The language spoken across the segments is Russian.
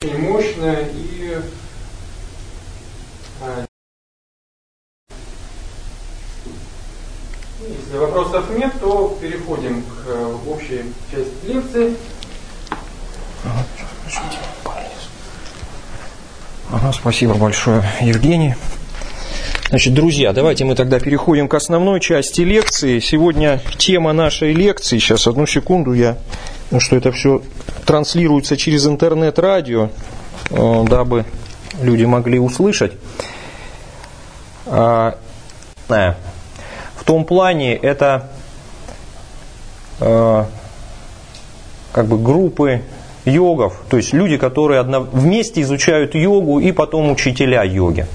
мощная и если вопросов нет, то переходим к общей части лекции. Спасибо большое, Евгений. Значит, друзья, давайте мы тогда переходим к основной части лекции. Сегодня тема нашей лекции, сейчас одну секунду, что это все транслируется через интернет-радио, дабы люди могли услышать. В том плане это как бы группы йогов, то есть люди, которые вместе изучают йогу и потом учителя йоги.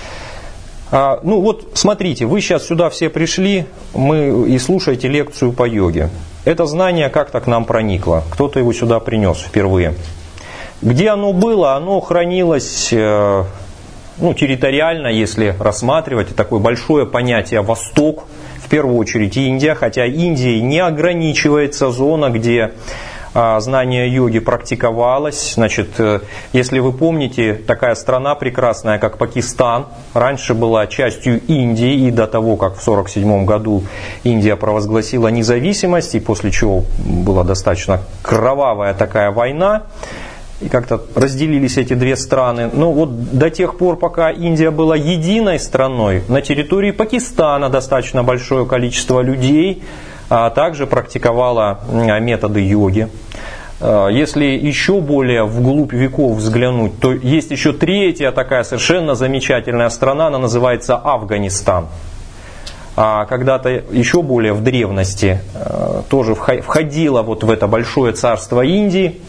Ну вот смотрите, вы сейчас сюда все пришли и слушаете лекцию по йоге. Это знание как-то к нам проникло, кто-то его сюда принес впервые. Где оно было? Оно хранилось территориально, если рассматривать, такое большое понятие «Восток», в первую очередь Индия, хотя Индией не ограничивается зона, где знание йоги практиковалось. Значит, если вы помните, такая страна прекрасная, как Пакистан, раньше была частью Индии, и до того, как в 1947 году Индия провозгласила независимость, и после чего была достаточно кровавая такая война, и как-то разделились эти две страны. Но вот до тех пор, пока Индия была единой страной, на территории Пакистана достаточно большое количество людей также практиковала методы йоги. Если еще более вглубь веков взглянуть, то есть еще третья такая совершенно замечательная страна, она называется Афганистан. Когда-то еще более в древности тоже входила вот в это большое царство Индии.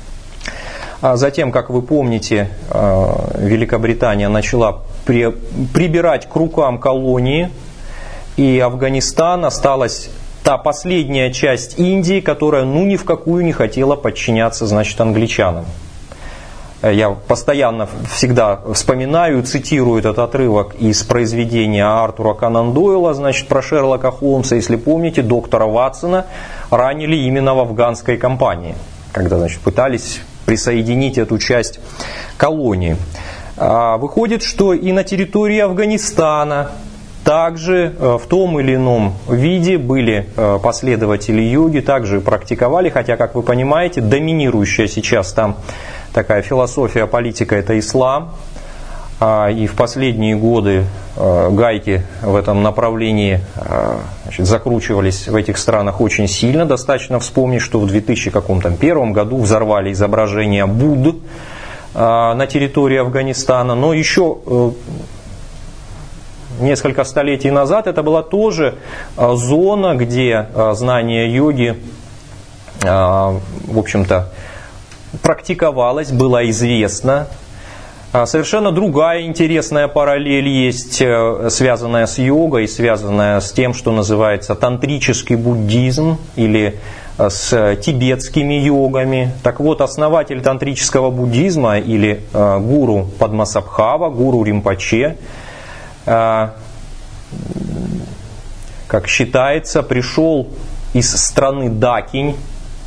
Затем, как вы помните, Великобритания начала прибирать к рукам колонии, и Афганистан осталась та последняя часть Индии, которая ни в какую не хотела подчиняться, англичанам. Я постоянно всегда вспоминаю, цитирую этот отрывок из произведения Артура Конан Дойла, про Шерлока Холмса. Если помните, доктора Ватсона ранили именно в афганской кампании, когда пытались присоединить эту часть колонии. Выходит, что и на территории Афганистана также в том или ином виде были последователи йоги, также практиковали, хотя, как вы понимаете, доминирующая сейчас там такая философия, политика – это ислам. И в последние годы гайки в этом направлении закручивались в этих странах очень сильно. Достаточно вспомнить, что в 2001 году взорвали изображение Будды на территории Афганистана, но еще несколько столетий назад это была тоже зона, где знание йоги, в общем-то, практиковалось, было известно. Совершенно другая интересная параллель есть, связанная с йогой, связанная с тем, что называется тантрический буддизм или с тибетскими йогами. Так вот, основатель тантрического буддизма или гуру Падмасабхава, гуру Ринпоче, как считается, пришел из страны Дакинь,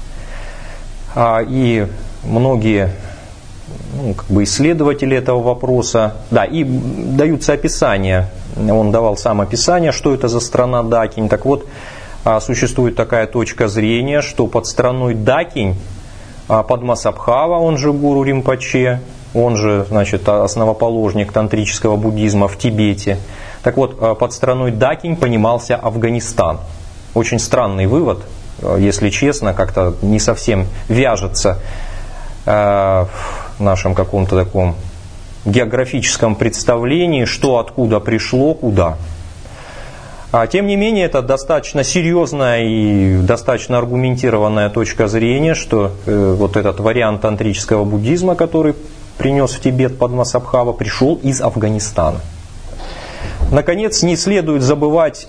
и многие исследователи этого вопроса, и даются описания, он давал сам описание, что это за страна Дакинь. Так вот, существует такая точка зрения, что под страной Дакинь Падмасабхава, он же гуру Ринпоче, он же, основоположник тантрического буддизма в Тибете. Так вот, под страной Дакинь понимался Афганистан. Очень странный вывод, если честно, как-то не совсем вяжется в нашем каком-то таком географическом представлении, что откуда пришло, куда. Тем не менее, это достаточно серьезная и достаточно аргументированная точка зрения, что вот этот вариант тантрического буддизма, который принес в Тибет Падмасабхава, пришел из Афганистана. Наконец, не следует забывать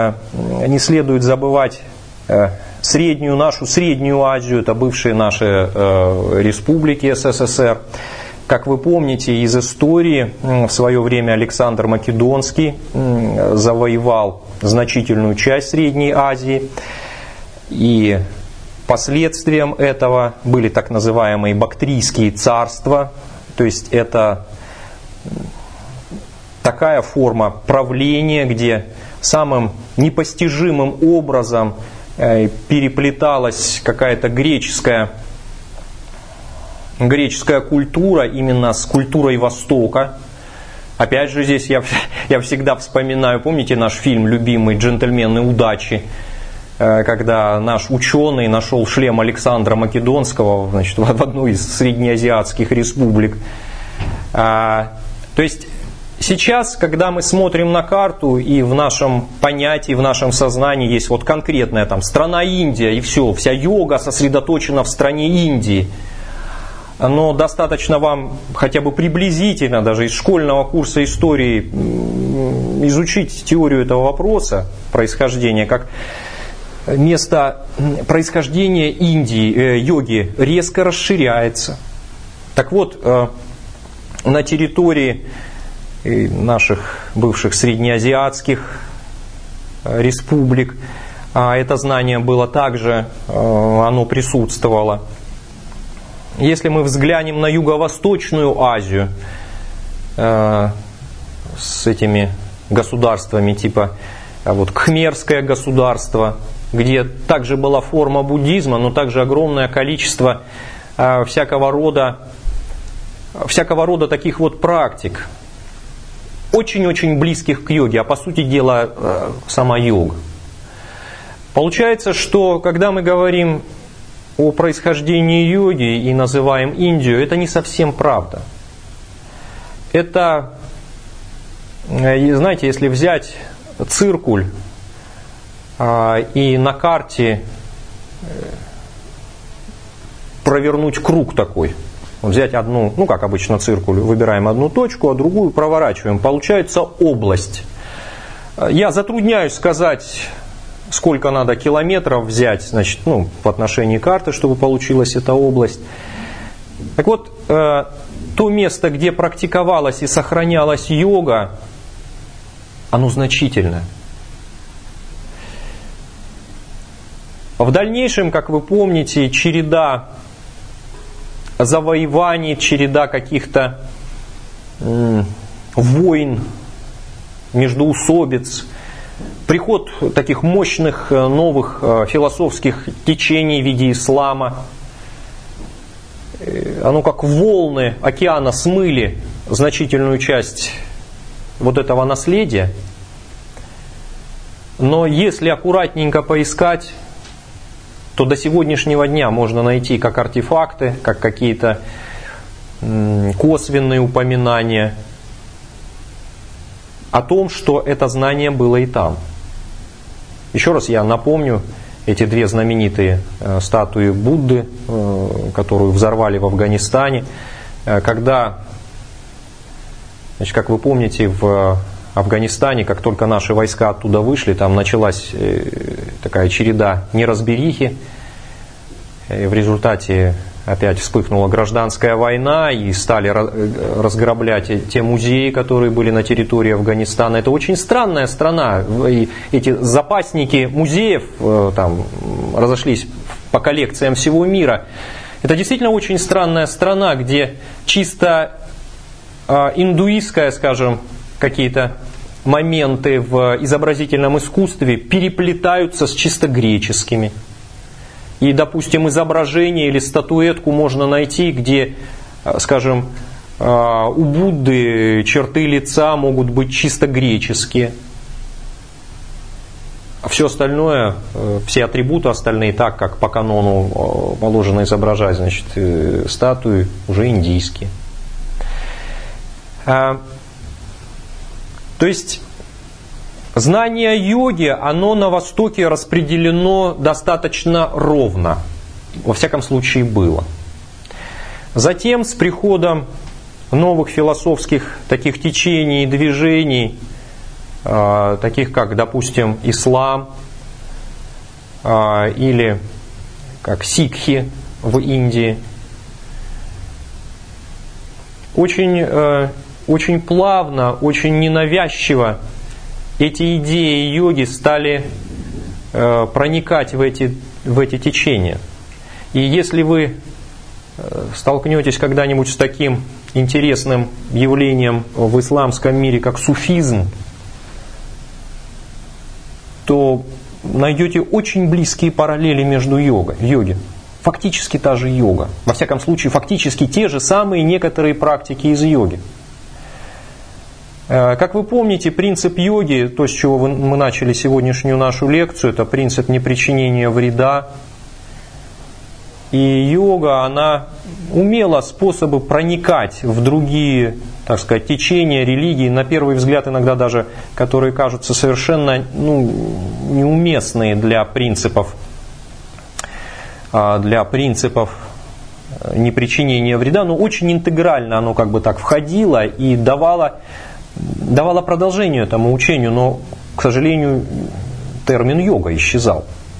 нашу Среднюю Азию, это бывшие наши республики СССР. Как вы помните из истории, в свое время Александр Македонский завоевал значительную часть Средней Азии. И Последствием этого были так называемые бактрийские царства, то есть это такая форма правления, где самым непостижимым образом переплеталась какая-то греческая культура именно с культурой Востока. Опять же, здесь я всегда вспоминаю, помните наш фильм любимый «Джентльмены удачи», когда наш ученый нашел шлем Александра Македонского, значит, в одной из среднеазиатских республик. То есть сейчас, когда мы смотрим на карту, и в нашем понятии, в нашем сознании есть вот конкретная там страна Индия, и все, вся йога сосредоточена в стране Индии. Но достаточно вам хотя бы приблизительно, даже из школьного курса истории, изучить теорию этого вопроса, происхождения, как место происхождения Индии, йоги резко расширяется. Так вот, на территории наших бывших среднеазиатских республик это знание было также, оно присутствовало. Если мы взглянем на Юго-Восточную Азию с этими государствами типа вот Кхмерское государство, где также была форма буддизма, но также огромное количество всякого рода таких вот практик, очень-очень близких к йоге, а по сути дела сама йога. Получается, что когда мы говорим о происхождении йоги и называем Индию, это не совсем правда. Это, знаете, если взять циркуль и на карте провернуть круг такой, взять одну, ну как обычно циркуль, выбираем одну точку, а другую проворачиваем, получается область. Я затрудняюсь сказать, сколько надо километров взять, значит, в отношении карты, чтобы получилась эта область. Так вот, то место, где практиковалась и сохранялась йога, оно значительно. В дальнейшем, как вы помните, череда завоеваний, череда каких-то войн, междоусобиц, приход таких мощных новых философских течений в виде ислама, оно как волны океана смыли значительную часть вот этого наследия. Но если аккуратненько поискать, то до сегодняшнего дня можно найти как артефакты, как какие-то косвенные упоминания о том, что это знание было и там. Еще раз я напомню эти две знаменитые статуи Будды, которую взорвали в Афганистане, когда, значит, как вы помните, в Афганистане, как только наши войска оттуда вышли, там началась такая череда неразберихи. И в результате опять вспыхнула гражданская война и стали разграблять те музеи, которые были на территории Афганистана. Это очень странная страна. И эти запасники музеев там разошлись по коллекциям всего мира. Это действительно очень странная страна, где чисто индуистская, скажем, какие-то моменты в изобразительном искусстве переплетаются с чисто греческими. И, допустим, изображение или статуэтку можно найти, где, скажем, у Будды черты лица могут быть чисто греческие. А все остальное, все атрибуты остальные, так как по канону положено изображать, значит, статуи уже индийские. То есть знание йоги, оно на Востоке распределено достаточно ровно. Во всяком случае было. Затем с приходом новых философских таких течений и движений, таких как, допустим, ислам или как сикхи в Индии, очень плавно, очень ненавязчиво эти идеи йоги стали проникать в эти течения. И если вы столкнетесь когда-нибудь с таким интересным явлением в исламском мире, как суфизм, то найдете очень близкие параллели между йогой. Фактически та же йога. Во всяком случае, фактически те же самые некоторые практики из йоги. Как вы помните, принцип йоги, то, с чего мы начали сегодняшнюю нашу лекцию, это принцип непричинения вреда. И йога, она умела способы проникать в другие, так сказать, течения религии, на первый взгляд иногда даже, которые кажутся совершенно неуместные для принципов непричинения вреда, но очень интегрально оно как бы так входило и давало продолжение этому учению, но, к сожалению, термин йога исчезал.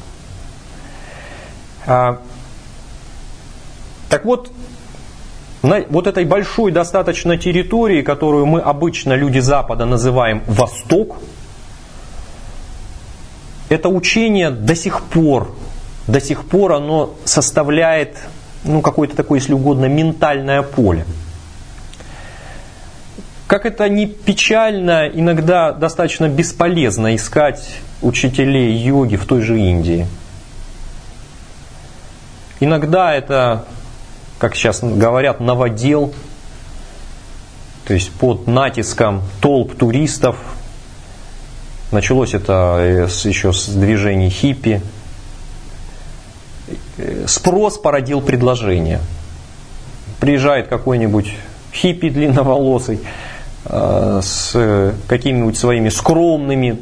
Так вот, на вот этой большой достаточно территории, которую мы обычно, люди Запада, называем Восток, это учение до сих пор оно составляет, какое-то такое, если угодно, ментальное поле. Как это ни печально, иногда достаточно бесполезно искать учителей йоги в той же Индии. Иногда это, как сейчас говорят, новодел, то есть под натиском толп туристов. Началось это еще с движений хиппи. Спрос породил предложение. Приезжает какой-нибудь хиппи длинноволосый с какими-нибудь своими скромной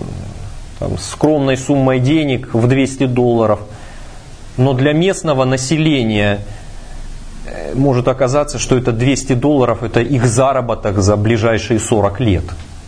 суммой денег в $200. Но для местного населения может оказаться, что это $200 это их заработок за ближайшие 40 лет.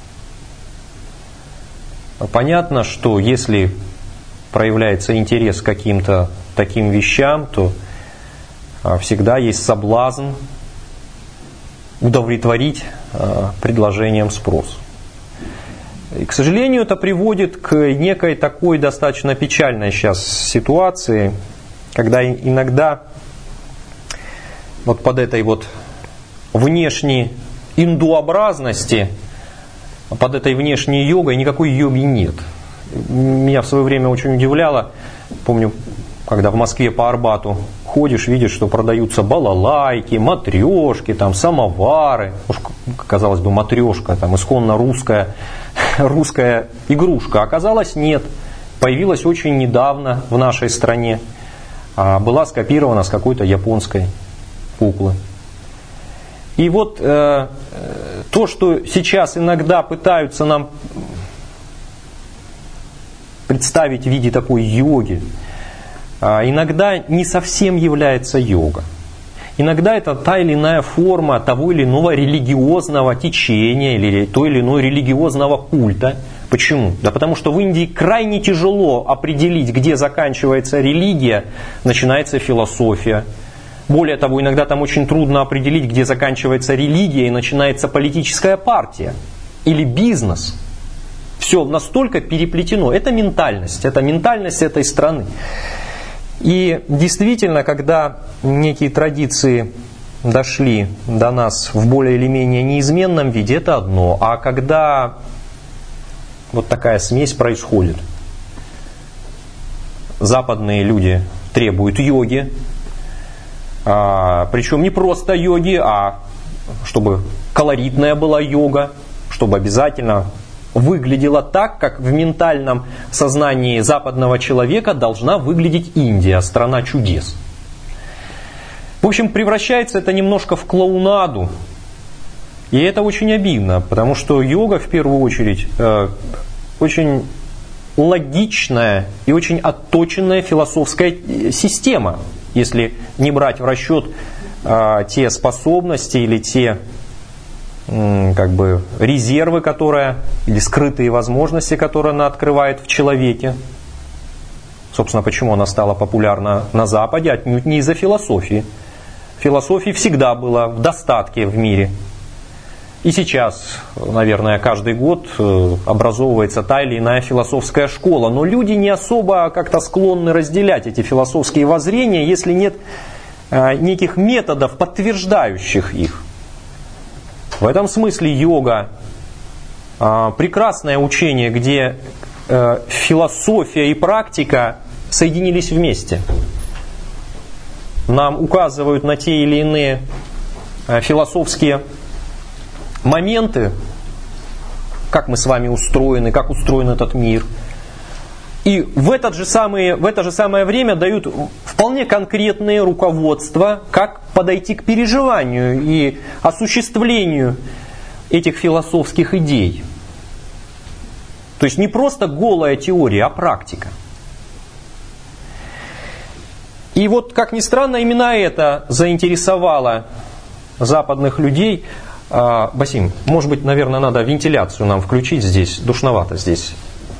Понятно, что если проявляется интерес к каким-то таким вещам, то всегда есть соблазн удовлетворить предложением спрос. И, к сожалению, это приводит к некой такой достаточно печальной сейчас ситуации, когда иногда вот под этой вот внешней индуобразности, под этой внешней йогой никакой йоги нет. Меня в свое время очень удивляло, помню, когда в Москве по Арбату ходишь, видишь, что продаются балалайки, матрешки, там, самовары. Уж, казалось бы, матрешка, там, исконно русская игрушка. Оказалось, нет. Появилась очень недавно в нашей стране. Была скопирована с какой-то японской куклы. И вот то, что сейчас иногда пытаются нам представить в виде такой йоги, иногда не совсем является йога. Иногда это та или иная форма того или иного религиозного течения или той или иной религиозного культа. Почему? Да потому что в Индии крайне тяжело определить, где заканчивается религия, начинается философия. Более того, иногда там очень трудно определить, где заканчивается религия и начинается политическая партия или бизнес. Все настолько переплетено. Это ментальность этой страны. И действительно, когда некие традиции дошли до нас в более или менее неизменном виде, это одно. А когда вот такая смесь происходит, западные люди требуют йоги, причем не просто йоги, а чтобы колоритная была йога, чтобы обязательно выглядела так, как в ментальном сознании западного человека должна выглядеть Индия, страна чудес. В общем, превращается это немножко в клоунаду. И это очень обидно, потому что йога, в первую очередь, очень логичная и очень отточенная философская система, если не брать в расчет те способности или те резервы, или скрытые возможности, которые она открывает в человеке. Собственно, почему она стала популярна на Западе? Отнюдь не из-за философии. Философии всегда было в достатке в мире. И сейчас, наверное, каждый год образовывается та или иная философская школа. Но люди не особо как-то склонны разделять эти философские воззрения, если нет неких методов, подтверждающих их. В этом смысле йога прекрасное учение, где философия и практика соединились вместе. Нам указывают на те или иные философские моменты, как мы с вами устроены, как устроен этот мир. И в это же самое время дают вполне конкретные руководства, как подойти к переживанию и осуществлению этих философских идей. То есть не просто голая теория, а практика. И вот, как ни странно, именно это заинтересовало западных людей. Басим, может быть, наверное, надо вентиляцию нам включить здесь, душновато здесь.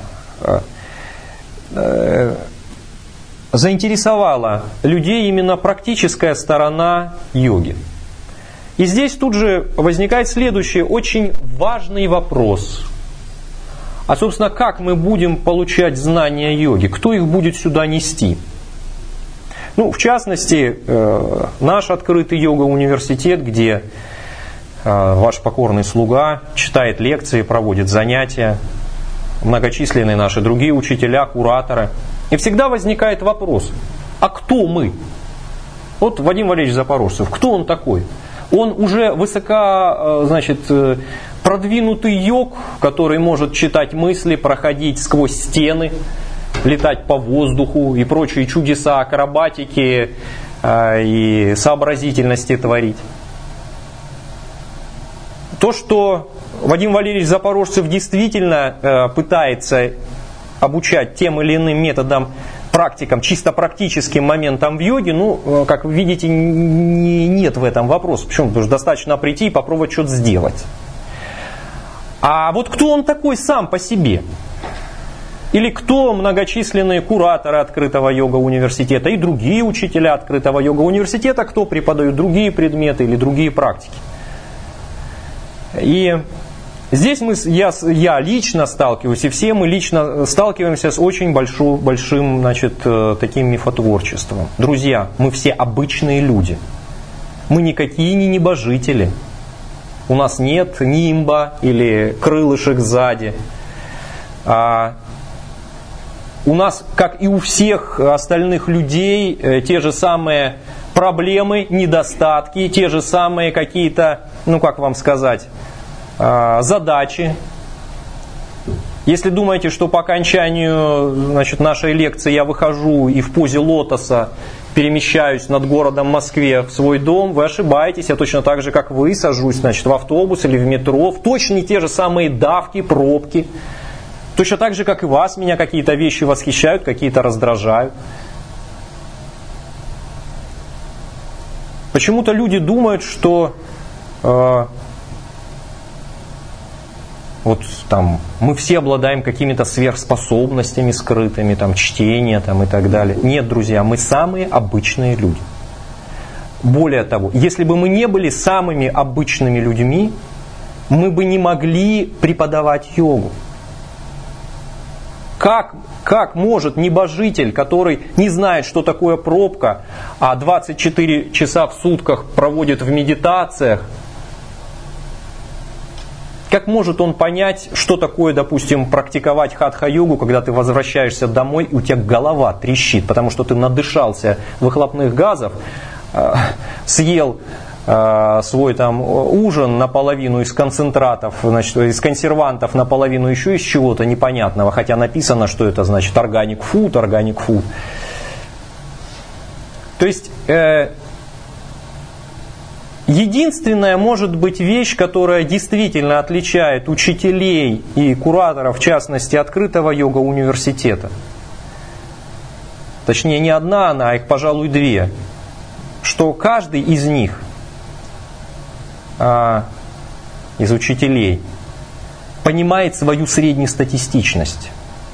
Заинтересовала людей именно практическая сторона йоги. И здесь тут же возникает следующий очень важный вопрос. А, собственно, как мы будем получать знания йоги? Кто их будет сюда нести? Ну, в частности, наш открытый йога-университет, где ваш покорный слуга читает лекции, проводит занятия, многочисленные наши другие учителя, кураторы. И всегда возникает вопрос, а кто мы? Вот Вадим Валерьевич Запорожцев, кто он такой? Он уже продвинутый йог, который может читать мысли, проходить сквозь стены, летать по воздуху и прочие чудеса акробатики и сообразительности творить. То, что Вадим Валерьевич Запорожцев действительно пытается обучать тем или иным методам, практикам, чисто практическим моментам в йоге, ну, как вы видите, нет в этом вопроса. Почему? Потому что достаточно прийти и попробовать что-то сделать. А вот кто он такой сам по себе? Или кто многочисленные кураторы открытого йога-университета и другие учителя открытого йога-университета, кто преподают другие предметы или другие практики? И здесь я лично сталкиваюсь, и все мы лично сталкиваемся с очень большим таким мифотворчеством. Друзья, мы все обычные люди. Мы никакие не небожители. У нас нет нимба или крылышек сзади. У нас, как и у всех остальных людей, те же самые проблемы, недостатки, те же самые какие-то, задачи. Если думаете, что по окончанию нашей лекции я выхожу и в позе лотоса перемещаюсь над городом Москве в свой дом, вы ошибаетесь. Я точно так же, как вы, сажусь в автобус или в метро, в точно те же самые давки, пробки. Точно так же, как и вас, меня какие-то вещи восхищают, какие-то раздражают. Почему-то люди думают, что мы все обладаем какими-то сверхспособностями скрытыми, чтения и так далее. Нет, друзья, мы самые обычные люди. Более того, если бы мы не были самыми обычными людьми, мы бы не могли преподавать йогу. Как может небожитель, который не знает, что такое пробка, а 24 часа в сутках проводит в медитациях, как может он понять, что такое, допустим, практиковать хатха-йогу, когда ты возвращаешься домой, и у тебя голова трещит, потому что ты надышался выхлопных газов, съел свой ужин наполовину из концентратов, из консервантов, наполовину еще из чего-то непонятного, хотя написано, что это значит organic food. То есть единственная может быть вещь, которая действительно отличает учителей и кураторов, в частности, открытого йога-университета. Точнее, не одна она, а их, пожалуй, две. Что каждый из них, из учителей, понимает свою среднестатистичность.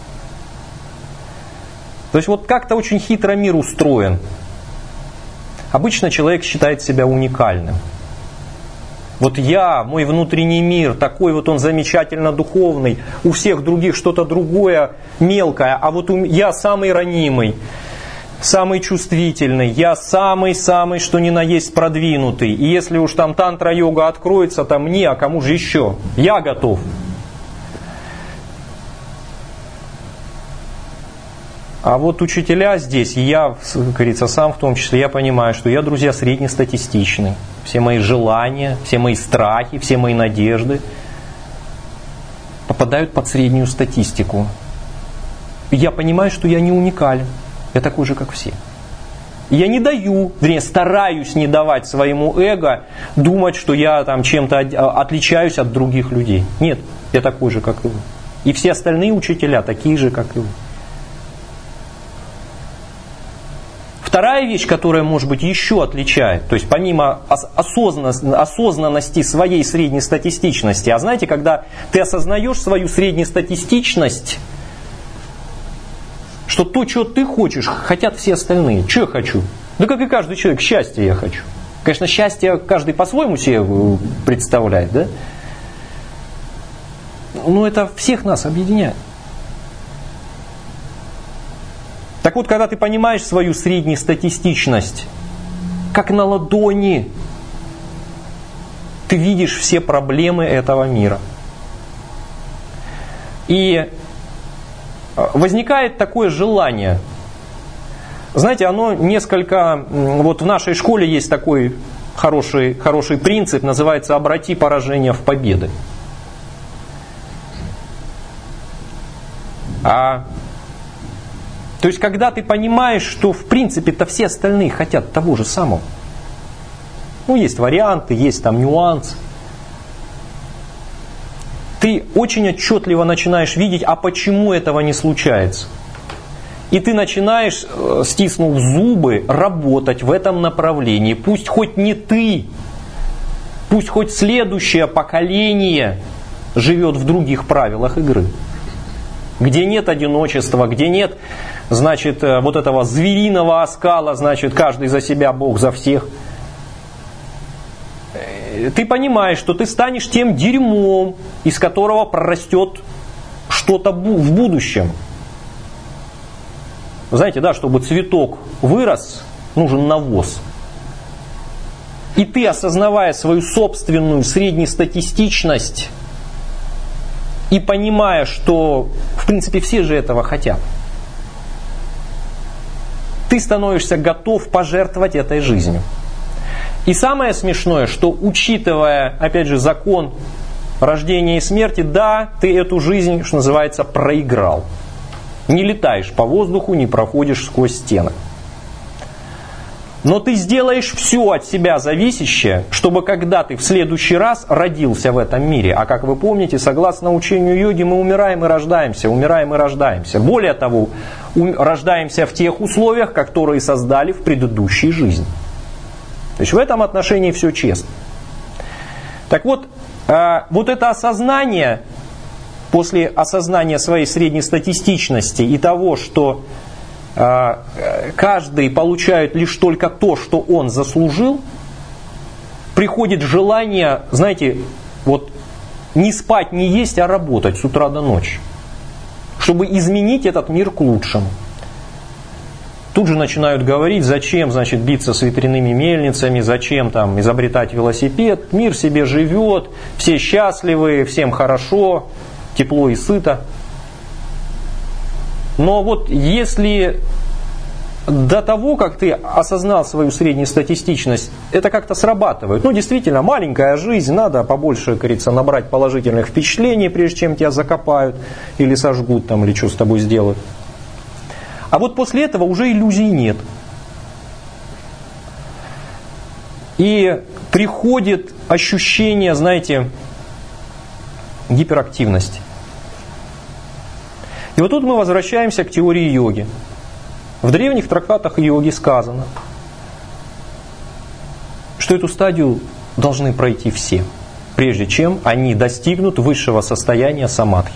То есть вот как-то очень хитро мир устроен. Обычно человек считает себя уникальным. Вот я, мой внутренний мир, такой вот он замечательно духовный, у всех других что-то другое, мелкое, а вот я самый ранимый, самый чувствительный, я самый-самый, что ни на есть, продвинутый. И если уж там тантра-йога откроется, там мне, а кому же еще? Я готов. А вот учителя здесь, и я, как говорится, сам в том числе, я понимаю, что я, друзья, среднестатистичный. Все мои желания, все мои страхи, все мои надежды попадают под среднюю статистику. И я понимаю, что я не уникален. Я такой же, как все. И я не даю, вернее, стараюсь не давать своему эго думать, что я там чем-то отличаюсь от других людей. Нет, я такой же, как и вы. И все остальные учителя такие же, как и вы. Вторая вещь, которая, может быть, еще отличает, то есть помимо осознанности своей среднестатистичности, а знаете, когда ты осознаешь свою среднестатистичность, что то, что ты хочешь, хотят все остальные. Что я хочу? Да как и каждый человек, счастье я хочу. Конечно, счастье каждый по-своему себе представляет, да? Но это всех нас объединяет. Так вот, когда ты понимаешь свою среднестатистичность, как на ладони, ты видишь все проблемы этого мира. И возникает такое желание. Знаете, оно несколько... Вот в нашей школе есть такой хороший принцип, называется «обрати поражение в победы». То есть, когда ты понимаешь, что в принципе-то все остальные хотят того же самого. Ну, есть варианты, есть там нюансы. Ты очень отчетливо начинаешь видеть, а почему этого не случается. И ты начинаешь, стиснув зубы, работать в этом направлении. Пусть хоть не ты, пусть хоть следующее поколение живет в других правилах игры. Где нет одиночества, где нет, значит, вот этого звериного оскала, значит, каждый за себя, Бог за всех. Ты понимаешь, что ты станешь тем дерьмом, из которого прорастет что-то в будущем. Знаете, да, чтобы цветок вырос, нужен навоз. И ты, осознавая свою собственную среднестатистичность, и понимая, что, в принципе, все же этого хотят, ты становишься готов пожертвовать этой жизнью. И самое смешное, что, учитывая, опять же, закон рождения и смерти, да, ты эту жизнь, что называется, проиграл. Не летаешь по воздуху, не проходишь сквозь стены. Но ты сделаешь все от себя зависящее, чтобы когда ты в следующий раз родился в этом мире. А как вы помните, согласно учению йоги, мы умираем и рождаемся, умираем и рождаемся. Более того, рождаемся в тех условиях, которые создали в предыдущей жизни. То есть в этом отношении все честно. Так вот, вот это осознание, после осознания своей среднестатистичности и того, что каждый получает лишь только то, что он заслужил, приходит желание, знаете, вот не спать, не есть, а работать с утра до ночи, чтобы изменить этот мир к лучшему. Тут же начинают говорить, зачем, значит, биться с ветряными мельницами, зачем там изобретать велосипед, мир себе живет, все счастливы, всем хорошо, тепло и сыто. Но вот если до того, как ты осознал свою среднестатистичность, это как-то срабатывает. Ну, действительно, маленькая жизнь, надо побольше, как говорится, набрать положительных впечатлений, прежде чем тебя закопают или сожгут там, или что с тобой сделают. А вот после этого уже иллюзий нет. И приходит ощущение, знаете, гиперактивности. И вот тут мы возвращаемся к теории йоги. В древних трактатах йоги сказано, что эту стадию должны пройти все, прежде чем они достигнут высшего состояния самадхи.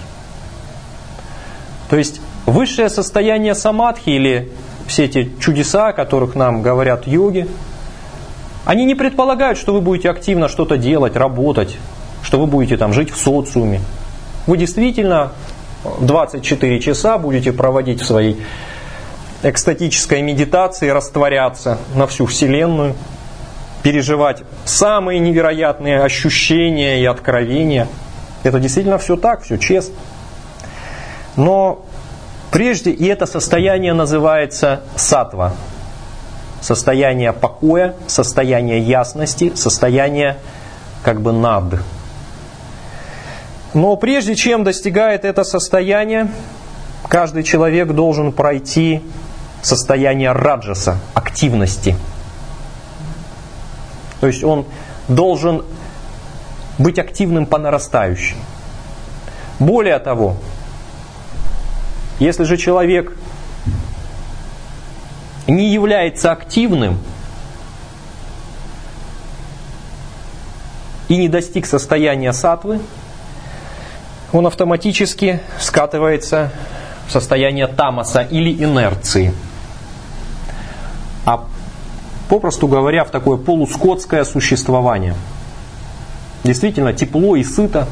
То есть высшее состояние самадхи, или все эти чудеса, о которых нам говорят йоги, Они не предполагают, что вы будете активно что-то делать, работать, что вы будете там жить в социуме. Вы действительно 24 часа будете проводить в своей экстатической медитации, растворяться на всю Вселенную, переживать самые невероятные ощущения и откровения. Это действительно все так, все честно. Но прежде, и это состояние называется саттва. Состояние покоя, состояние ясности, состояние как бы над. Но прежде чем достигает это состояние, каждый человек должен пройти состояние раджаса, активности. То есть он должен быть активным по нарастающей. Более того, если же человек не является активным и не достиг состояния саттвы, он автоматически скатывается в состояние тамаса или инерции. А попросту говоря, в такое полускотское существование. Действительно тепло и сыто.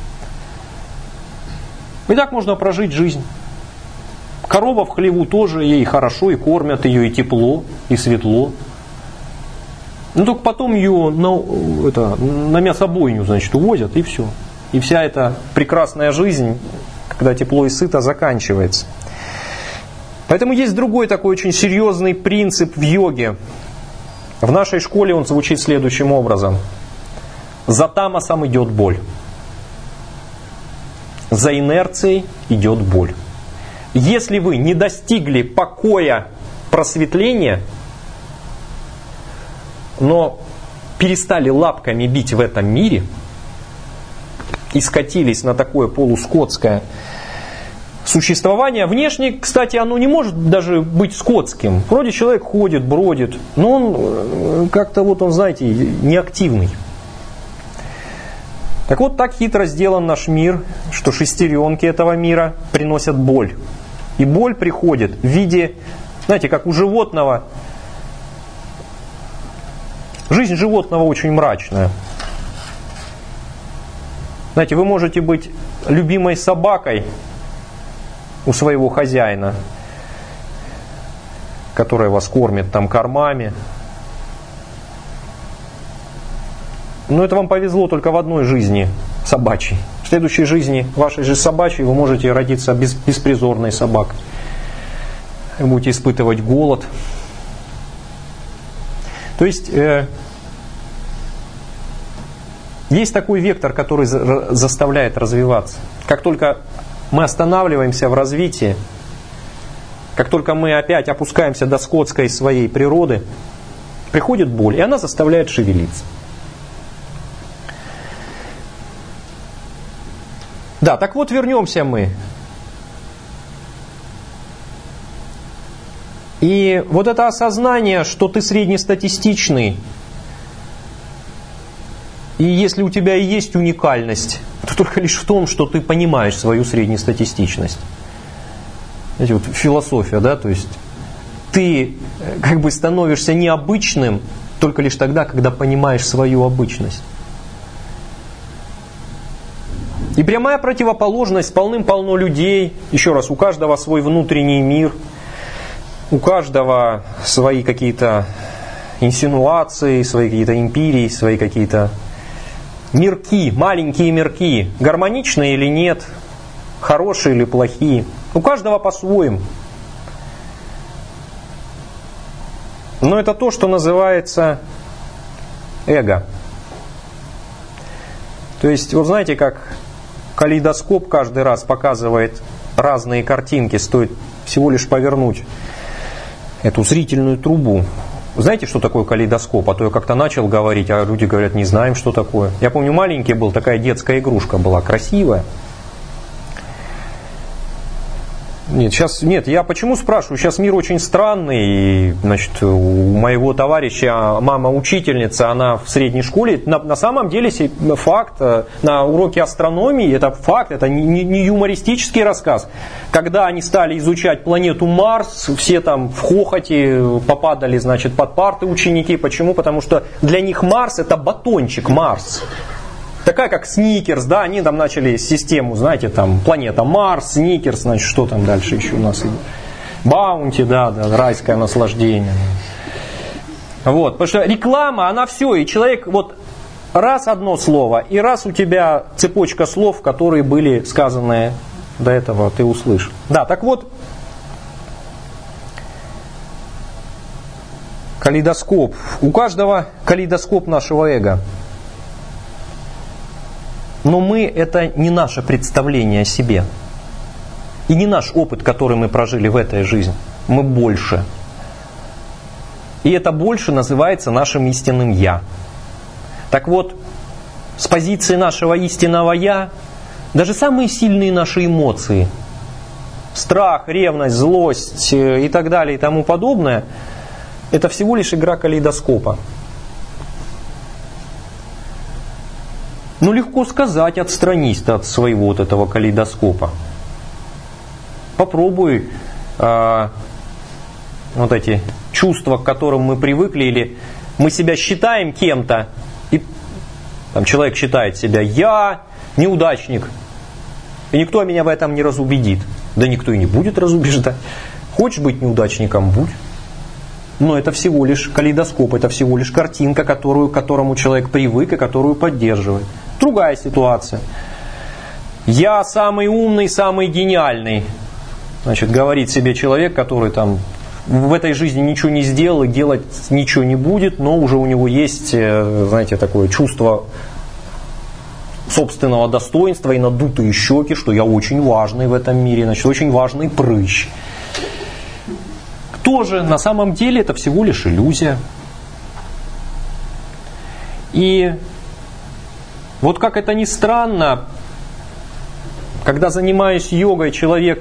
И так можно прожить жизнь. Корова в хлеву тоже, ей хорошо, и кормят ее, и тепло, и светло. Но только потом ее на мясобойню, значит, увозят, и все. И вся эта прекрасная жизнь, когда тепло и сыто, заканчивается. Поэтому есть другой такой очень серьезный принцип в йоге. В нашей школе он звучит следующим образом. За тамасом идет боль. За инерцией идет боль. Если вы не достигли покоя, просветления, но перестали лапками бить в этом мире и скатились на такое полускотское существование, внешне, кстати, оно не может даже быть скотским. Вроде человек ходит, бродит, но он как-то он, знаете, неактивный. Так вот, так хитро сделан наш мир, что шестеренки этого мира приносят боль. И боль приходит в виде, знаете, как у животного. Жизнь животного очень мрачная. Знаете, вы можете быть любимой собакой у своего хозяина, который вас кормит там кормами. Но это вам повезло только в одной жизни собачьей. В следующей жизни, вашей же собачьей, вы можете родиться беспризорной собакой. Вы будете испытывать голод. То есть есть такой вектор, который заставляет развиваться. Как только мы останавливаемся в развитии, как только мы опять опускаемся до скотской своей природы, приходит боль, и она заставляет шевелиться. Да, так вот вернемся мы. И вот это осознание, что ты среднестатистичный, и если у тебя и есть уникальность, то только лишь в том, что ты понимаешь свою среднестатистичность. Знаете, вот философия, да, то есть ты как бы становишься необычным только лишь тогда, когда понимаешь свою обычность. И прямая противоположность, полным-полно людей, еще раз, у каждого свой внутренний мир, у каждого свои какие-то инсинуации, свои какие-то импирии, свои какие-то мирки, маленькие мирки, гармоничные или нет, хорошие или плохие. У каждого по-своему. Но это то, что называется эго. То есть, вот знаете, как калейдоскоп каждый раз показывает разные картинки, стоит всего лишь повернуть эту зрительную трубу. Знаете, что такое калейдоскоп? А то я как-то начал говорить, а люди говорят, не знаем, что такое. Я помню, маленький был, такая детская игрушка была, красивая. Нет, я почему спрашиваю? Сейчас мир очень странный. И, значит, у моего товарища мама учительница, она в средней школе. На самом деле факт, на уроке астрономии, это факт, это не юмористический рассказ. Когда они стали изучать планету Марс, все там в хохоте попадали, значит, под парты ученики. Почему? Потому что для них Марс это батончик, Марс. Такая как Сникерс, да, они там начали систему, знаете, там планета Марс, Сникерс, значит, что там дальше еще у нас? Баунти, да, райское наслаждение. Вот, потому что реклама, она все, и человек, вот раз одно слово, и раз у тебя цепочка слов, которые были сказаны до этого, ты услышал. Да, так вот, калейдоскоп. У каждого калейдоскоп нашего эго. Но мы, это не наше представление о себе. И не наш опыт, который мы прожили в этой жизни. Мы больше. И это больше называется нашим истинным «я». Так вот, с позиции нашего истинного «я», даже самые сильные наши эмоции, страх, ревность, злость и так далее и тому подобное, это всего лишь игра калейдоскопа. Ну, легко сказать, отстранись от своего вот этого калейдоскопа. Попробуй вот эти чувства, к которым мы привыкли, или мы себя считаем кем-то, и там человек считает себя «я неудачник», и никто меня в этом не разубедит. Да никто и не будет разубеждать. Хочешь быть неудачником – будь. Но это всего лишь калейдоскоп, это всего лишь картинка, к которому человек привык и которую поддерживает. Другая ситуация. Я самый умный, самый гениальный. Значит, говорит себе человек, который там в этой жизни ничего не сделал и делать ничего не будет, но уже у него есть, знаете, такое чувство собственного достоинства и надутые щеки, что я очень важный в этом мире, значит, очень важный прыщ. Тоже на самом деле это всего лишь иллюзия. И вот как это ни странно, когда занимаясь йогой, человек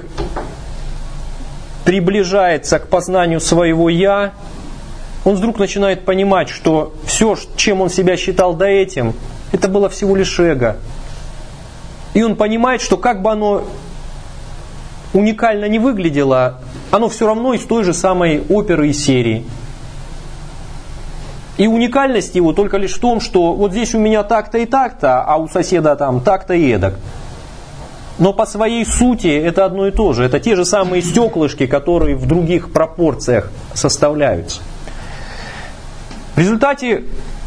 приближается к познанию своего «я», он вдруг начинает понимать, что все, чем он себя считал до этим, это было всего лишь эго. И он понимает, что как бы оно уникально не выглядело, оно все равно из той же самой оперы и серии. И уникальность его только лишь в том, что вот здесь у меня так-то и так-то, а у соседа там так-то и эдак. Но по своей сути это одно и то же. Это те же самые стеклышки, которые в других пропорциях составляются. В результате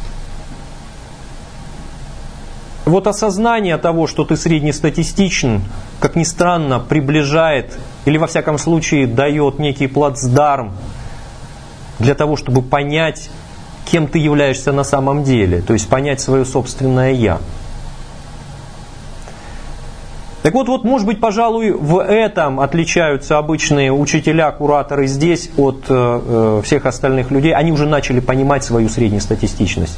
вот осознание того, что ты среднестатистичен, как ни странно, приближает или во всяком случае дает некий плацдарм для того, чтобы понять, кем ты являешься на самом деле, то есть понять свое собственное «я». Так вот, может быть, пожалуй, в этом отличаются обычные учителя, кураторы здесь от всех остальных людей. Они уже начали понимать свою среднестатистичность.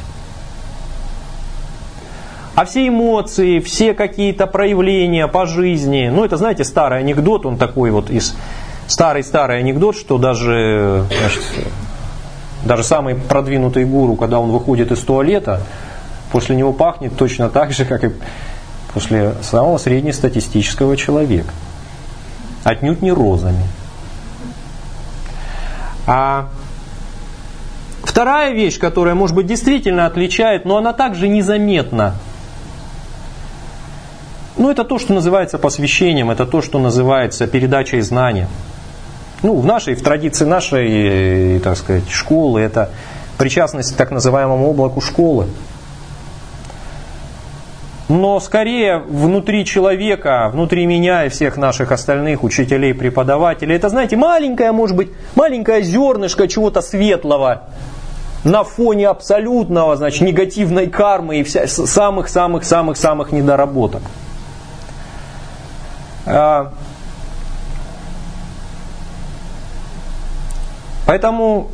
А все эмоции, все какие-то проявления по жизни, ну это, знаете, старый анекдот, он такой вот из старый анекдот, что даже, значит, даже самый продвинутый гуру, когда он выходит из туалета, после него пахнет точно так же, как и после самого среднестатистического человека. Отнюдь не розами. А вторая вещь, которая, может быть, действительно отличает, но она также незаметна. Ну, это то, что называется посвящением, это то, что называется передачей знания. Ну, в традиции нашей, так сказать, школы, это причастность к так называемому облаку школы. Но скорее внутри человека, внутри меня и всех наших остальных учителей, преподавателей, это, знаете, может быть, маленькое зернышко чего-то светлого на фоне абсолютного, значит, негативной кармы и самых-самых-самых-самых недоработок. Поэтому,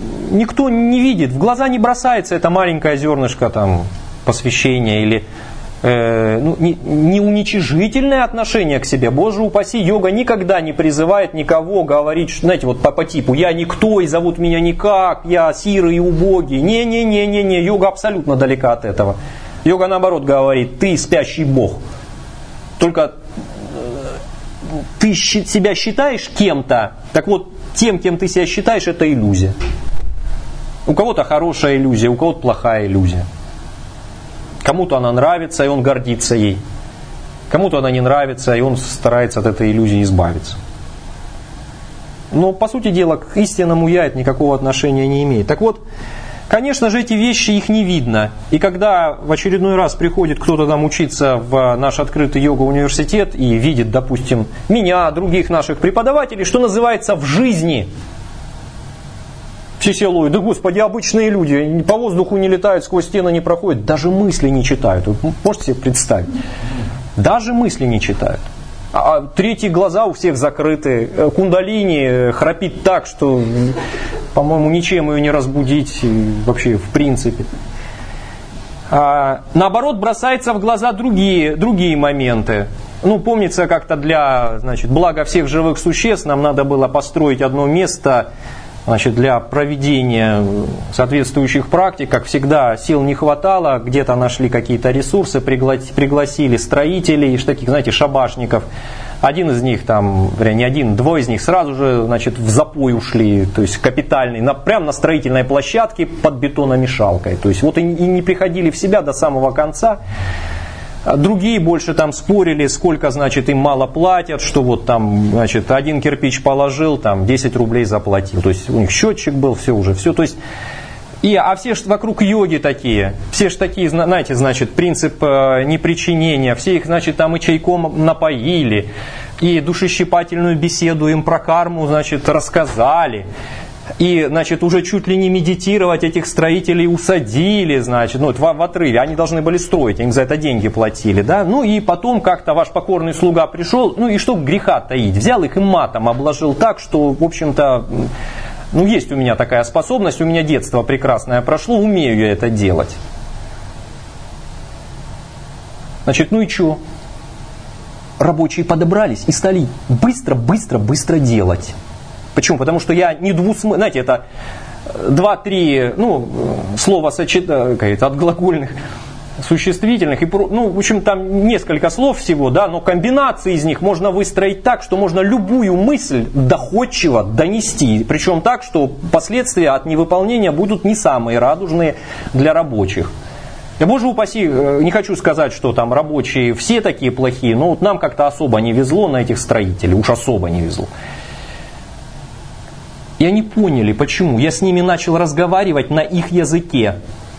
никто не видит, в глаза не бросается это маленькое зернышко там посвящения или не уничижительное отношение к себе. Боже упаси, йога никогда не призывает никого говорить, знаете, вот по типу «я никто и зовут меня никак, я сирый и убогий». Не-не-не-не-не, йога абсолютно далека от этого. Йога наоборот говорит «ты спящий бог». Только ты себя считаешь кем-то, так вот тем, кем ты себя считаешь, это иллюзия. У кого-то хорошая иллюзия, у кого-то плохая иллюзия. Кому-то она нравится, и он гордится ей. Кому-то она не нравится, и он старается от этой иллюзии избавиться. Но, по сути дела, к истинному «я» это никакого отношения не имеет. Так вот, конечно же, эти вещи, их не видно. И когда в очередной раз приходит кто-то там учиться в наш открытый йога-университет и видит, допустим, меня, других наших преподавателей, что называется, в жизни, все селуют, да господи, обычные люди, по воздуху не летают, сквозь стены не проходят, даже мысли не читают. Вы можете себе представить? Даже мысли не читают. А третьи глаза у всех закрыты, кундалини храпит так, что, по-моему, ничем ее не разбудить вообще в принципе. Наоборот, бросаются в глаза другие моменты. Помнится, как-то для блага всех живых существ нам надо было построить одно место, для проведения соответствующих практик. Как всегда, сил не хватало, где-то нашли какие-то ресурсы, пригласили строителей, таких, шабашников. Один из них, двое из них сразу же, в запой ушли, то есть капитальный, прямо на строительной площадке под бетономешалкой. То есть и не приходили в себя до самого конца. Другие больше спорили, сколько, им мало платят, что один кирпич положил, 10 рублей заплатил. То есть у них счетчик был, все. То есть, а все ж вокруг йоги такие, все ж такие, принцип непричинения, все их, и чайком напоили, и душещипательную беседу им про карму, рассказали. И, уже чуть ли не медитировать этих строителей усадили, в отрыве. Они должны были строить, им за это деньги платили, да. И потом как-то ваш покорный слуга пришел, и что греха таить, взял их и матом обложил так, что, в общем-то, есть у меня такая способность, у меня детство прекрасное прошло, умею я это делать. И что? Рабочие подобрались и стали быстро делать. Почему? Потому что я не двусмысленно, это 2-3 словосочетания от глагольных, существительных, в общем, там несколько слов всего, да, но комбинации из них можно выстроить так, что можно любую мысль доходчиво донести, причем так, что последствия от невыполнения будут не самые радужные для рабочих. Да, боже упаси, не хочу сказать, что там рабочие все такие плохие, но нам как-то особо не везло на этих строителей, уж особо не везло. И они поняли, почему. Я с ними начал разговаривать на их языке.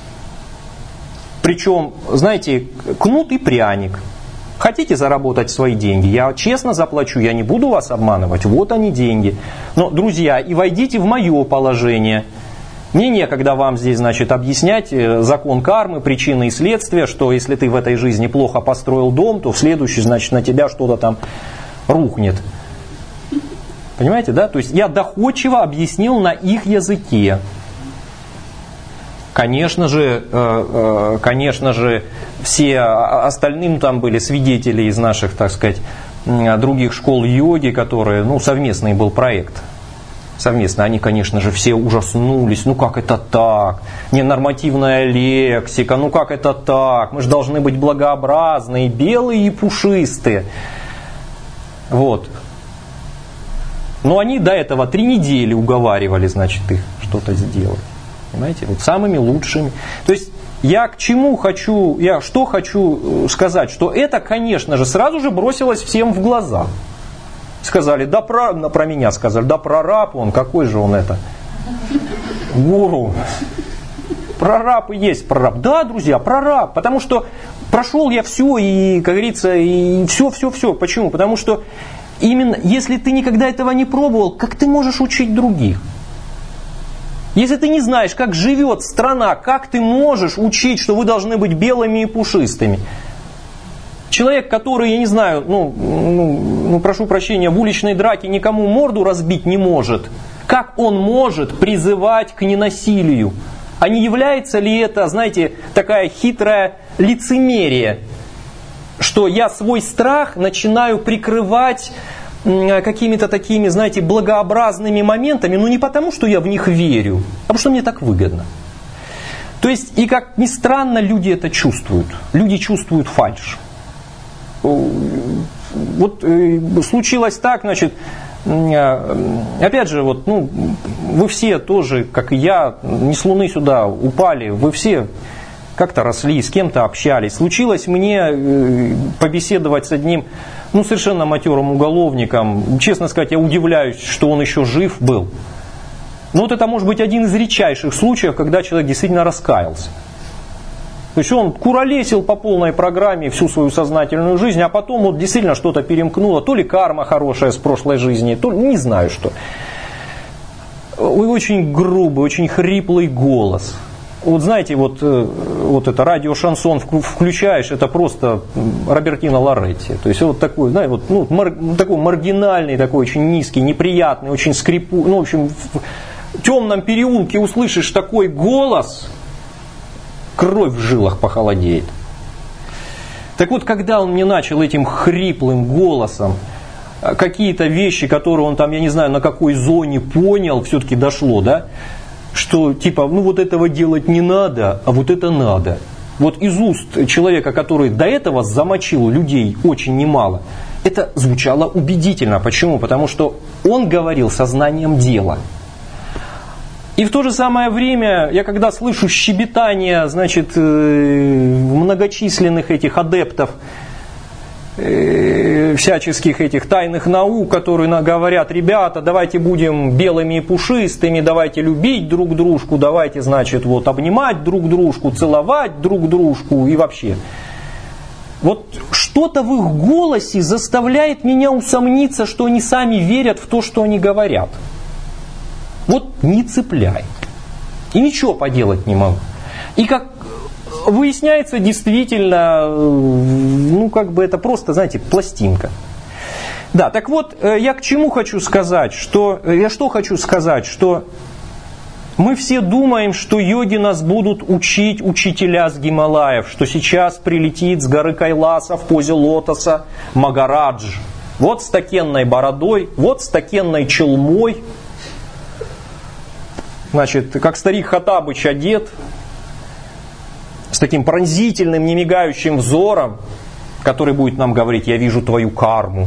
Причем, кнут и пряник. Хотите заработать свои деньги? Я честно заплачу, я не буду вас обманывать. Вот они деньги. Но, друзья, и войдите в мое положение. Мне некогда вам здесь, объяснять закон кармы, причины и следствия, что если ты в этой жизни плохо построил дом, то в следующей, на тебя что-то там рухнет. Понимаете, да? То есть я доходчиво объяснил на их языке. Конечно же, все остальным там были свидетели из наших, других школ йоги, которые, совместный был проект. Совместно. Они, конечно же, все ужаснулись. Как это так? Ненормативная лексика. Как это так? Мы же должны быть благообразные, белые и пушистые. Вот. Но они до этого 3 недели уговаривали, их что-то сделать. Понимаете? Самыми лучшими. То есть я к чему хочу, что хочу сказать, что это, конечно же, сразу же бросилось всем в глаза. Сказали, про меня сказали, прораб он, какой же он это? Гуру. Прораб и есть прораб. Да, друзья, прораб. Потому что прошел я все, и, как говорится, и все. Почему? Потому что именно если ты никогда этого не пробовал, как ты можешь учить других? Если ты не знаешь, как живет страна, как ты можешь учить, что вы должны быть белыми и пушистыми? Человек, который, я не знаю, прошу прощения, в уличной драке никому морду разбить не может, как он может призывать к ненасилию? А не является ли это, такая хитрая лицемерие? что я свой страх начинаю прикрывать какими-то такими, знаете, благообразными моментами, но не потому, что я в них верю, а потому что мне так выгодно. То есть, и как ни странно, люди это чувствуют. Люди чувствуют фальшь. Вот случилось так, значит, опять же, вот, ну, вы все тоже, как и я, не с Луны сюда упали, вы все как-то росли, с кем-то общались. Случилось мне побеседовать с одним, ну, совершенно матерым уголовником. Честно сказать, я удивляюсь, что он еще жив был. Но вот это может быть один из редчайших случаев, когда человек действительно раскаялся. То есть он куролесил по полной программе всю свою сознательную жизнь, а потом вот действительно что-то перемкнуло, то ли карма хорошая с прошлой жизни, то ли не знаю что. Очень грубый, очень хриплый голос. Вот знаете, вот это радио-шансон включаешь, это просто Робертино Лоретти. То есть вот такой, знаете, вот, ну, такой маргинальный, такой очень низкий, неприятный, очень скрипу. Ну, в общем, в темном переулке услышишь такой голос, кровь в жилах похолодеет. Так вот, когда он мне начал этим хриплым голосом какие-то вещи, которые он там, я не знаю, на какой зоне понял, все-таки дошло, да, что типа, ну вот этого делать не надо, а вот это надо. Вот из уст человека, который до этого замочил людей очень немало, это звучало убедительно. Почему? Потому что он говорил сознанием дела. И в то же самое время, я когда слышу щебетание, значит, многочисленных этих адептов, всяческих этих тайных наук, которые говорят: ребята, давайте будем белыми и пушистыми, давайте любить друг дружку, давайте, значит, вот обнимать друг дружку, целовать друг дружку и вообще. Вот что-то в их голосе заставляет меня усомниться, что они сами верят в то, что они говорят. Вот не цепляй. И ничего поделать не могу. И как выясняется, действительно, ну как бы это просто, знаете, пластинка. Да, так вот, я к чему хочу сказать, что мы все думаем, что йоги нас будут учить учителя с Гималаев, что сейчас прилетит с горы Кайласа в позе лотоса Магарадж, вот с такенной бородой, вот с такенной челмой, значит, как старик Хаттабыч одет, с таким пронзительным, немигающим взором, который будет нам говорить: я вижу твою карму.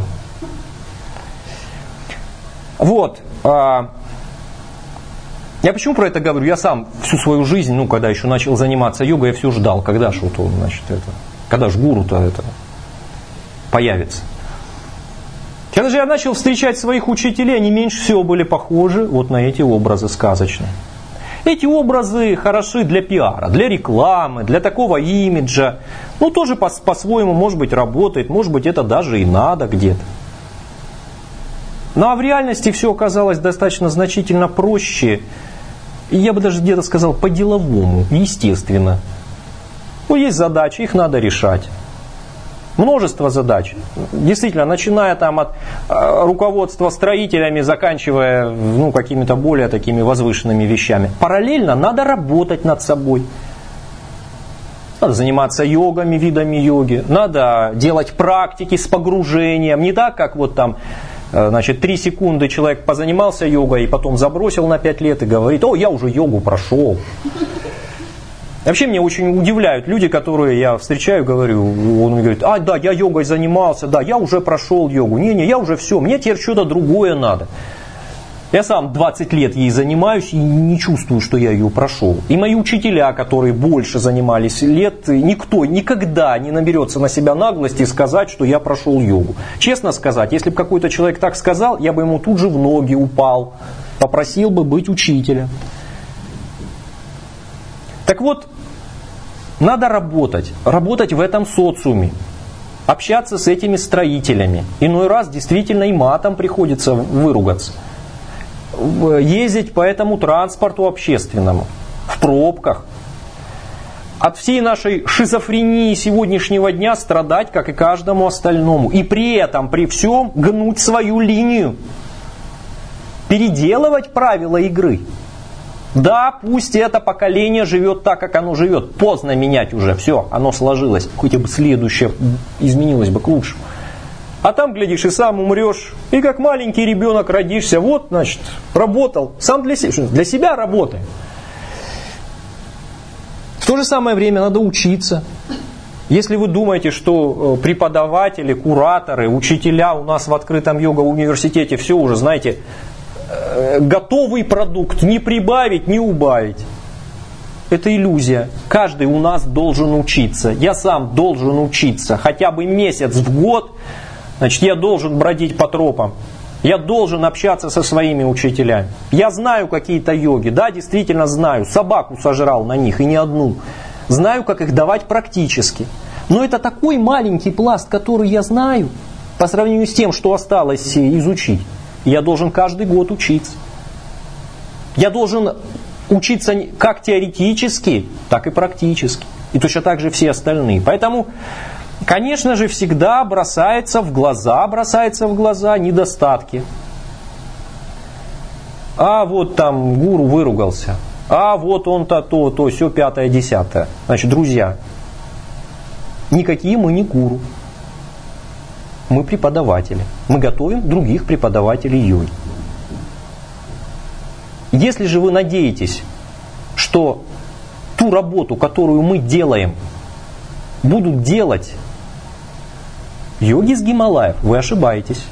Вот. Я почему про это говорю? Я сам всю свою жизнь, ну, когда еще начал заниматься йогой, я все ждал, когда ж вот он, значит, когда ж гуру-то это появится. Когда же я начал встречать своих учителей, они меньше всего были похожи вот на эти образы сказочные. Эти образы хороши для пиара, для рекламы, для такого имиджа. Ну, тоже по-своему, может быть, работает, может быть, это даже и надо где-то. Ну, а в реальности все оказалось достаточно значительно проще. И я бы даже где-то сказал, по-деловому, естественно. Ну, есть задачи, их надо решать. Множество задач. Действительно, начиная там от руководства строителями, заканчивая, ну, какими-то более такими возвышенными вещами. Параллельно надо работать над собой. Надо заниматься йогами, видами йоги. Надо делать практики с погружением. Не так, как вот там, значит, 3 секунды человек позанимался йогой и потом забросил на 5 лет и говорит: о, я уже йогу прошел. Вообще меня очень удивляют люди, которые я встречаю, говорю, он говорит: а, да, я йогой занимался, да, я уже прошел йогу, не, я уже все, мне теперь что-то другое надо. Я сам 20 лет ей занимаюсь и не чувствую, что я ее прошел. И мои учителя, которые больше занимались лет, никто никогда не наберется на себя наглости сказать, что я прошел йогу. Честно сказать, если бы какой-то человек так сказал, я бы ему тут же в ноги упал, попросил бы быть учителем. Так вот, надо работать в этом социуме, общаться с этими строителями. Иной раз действительно и матом приходится выругаться. Ездить по этому транспорту общественному, в пробках. От всей нашей шизофрении сегодняшнего дня страдать, как и каждому остальному. И при этом, при всем, гнуть свою линию. Переделывать правила игры. Да, пусть это поколение живет так, как оно живет. Поздно менять уже, все, оно сложилось. Хотя бы следующее изменилось бы к лучшему. А там, глядишь, и сам умрешь, и как маленький ребенок родишься. Вот, значит, работал, сам для себя работай. В то же самое время надо учиться. Если вы думаете, что преподаватели, кураторы, учителя у нас в открытом йога-университете все уже, знаете, готовый продукт, не прибавить, не убавить. Это иллюзия. Каждый у нас должен учиться. Я сам должен учиться. Хотя бы месяц в год, значит, я должен бродить по тропам. Я должен общаться со своими учителями. Я знаю какие-то йоги. Да, действительно знаю. Собаку сожрал на них, и не одну. Знаю, как их давать практически. Но это такой маленький пласт, который я знаю, по сравнению с тем, что осталось изучить. Я должен каждый год учиться. Я должен учиться как теоретически, так и практически. И точно так же все остальные. Поэтому, конечно же, всегда бросаются в глаза недостатки. А вот там гуру выругался. А вот он-то то, сё, 5-е, 10-е. Значит, друзья, никакие мы не гуру. Мы преподаватели. Мы готовим других преподавателей йоги. Если же вы надеетесь, что ту работу, которую мы делаем, будут делать йоги с Гималаев, вы ошибаетесь.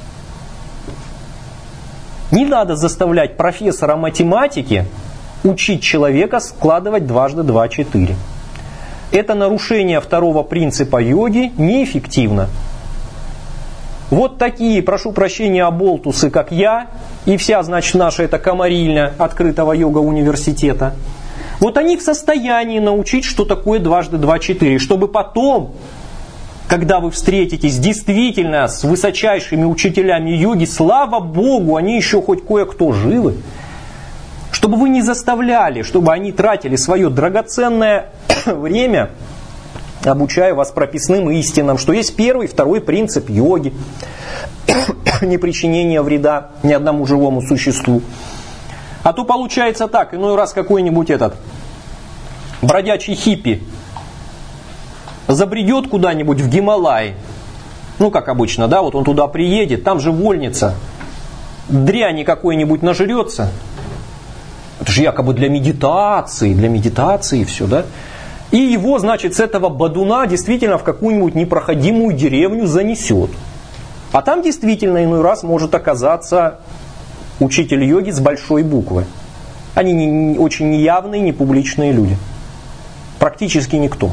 Не надо заставлять профессора математики учить человека складывать 2 × 2 = 4. Это нарушение второго принципа йоги неэффективно. Вот такие, прошу прощения, оболтусы, как я, и вся, значит, наша эта комарильня открытого йога-университета, вот они в состоянии научить, что такое 2 × 2 = 4, чтобы потом, когда вы встретитесь действительно с высочайшими учителями йоги, слава Богу, они еще хоть кое-кто живы, чтобы вы не заставляли, чтобы они тратили свое драгоценное время, обучая вас прописным истинам, что есть первый, второй принцип йоги, непричинение вреда ни одному живому существу. А то получается так, иной раз какой-нибудь этот бродячий хиппи забредет куда-нибудь в Гималай, ну как обычно, да, вот он туда приедет, там же вольница, дряни какой-нибудь нажрется, это же якобы для медитации все, да, и его, значит, с этого бадуна действительно в какую-нибудь непроходимую деревню занесет. А там действительно иной раз может оказаться учитель йоги с большой буквы. Они не очень неявные, не публичные люди. Практически никто.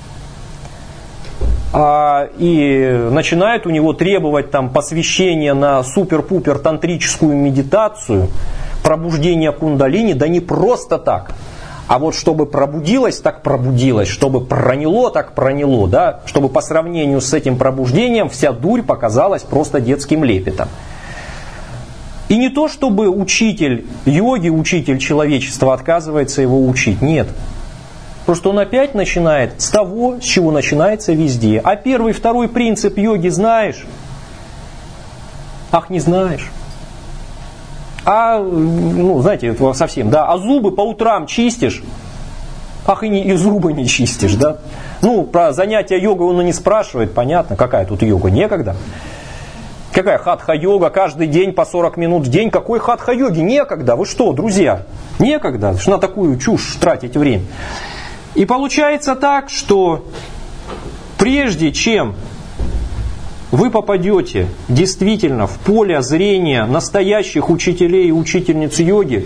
И начинает у него требовать там посвящения на супер-пупер тантрическую медитацию, пробуждение кундалини, да не просто так. А вот чтобы пробудилось, так пробудилось, чтобы проняло, так проняло, да? Чтобы по сравнению с этим пробуждением вся дурь показалась просто детским лепетом. И не то, чтобы учитель йоги, учитель человечества отказывается его учить, нет. Просто он опять начинает с того, с чего начинается везде. А первый, второй принцип йоги знаешь? Ах, не знаешь. А, ну, знаете, совсем, да, а зубы по утрам чистишь? Ах, и зубы не чистишь, да? Ну, про занятия йогой он и не спрашивает, понятно, какая тут йога, некогда. Какая хатха-йога, каждый день по 40 минут в день, какой хатха-йоги, некогда, вы что, друзья, некогда, на такую чушь тратить время. И получается так, что прежде чем вы попадете действительно в поле зрения настоящих учителей и учительниц йоги,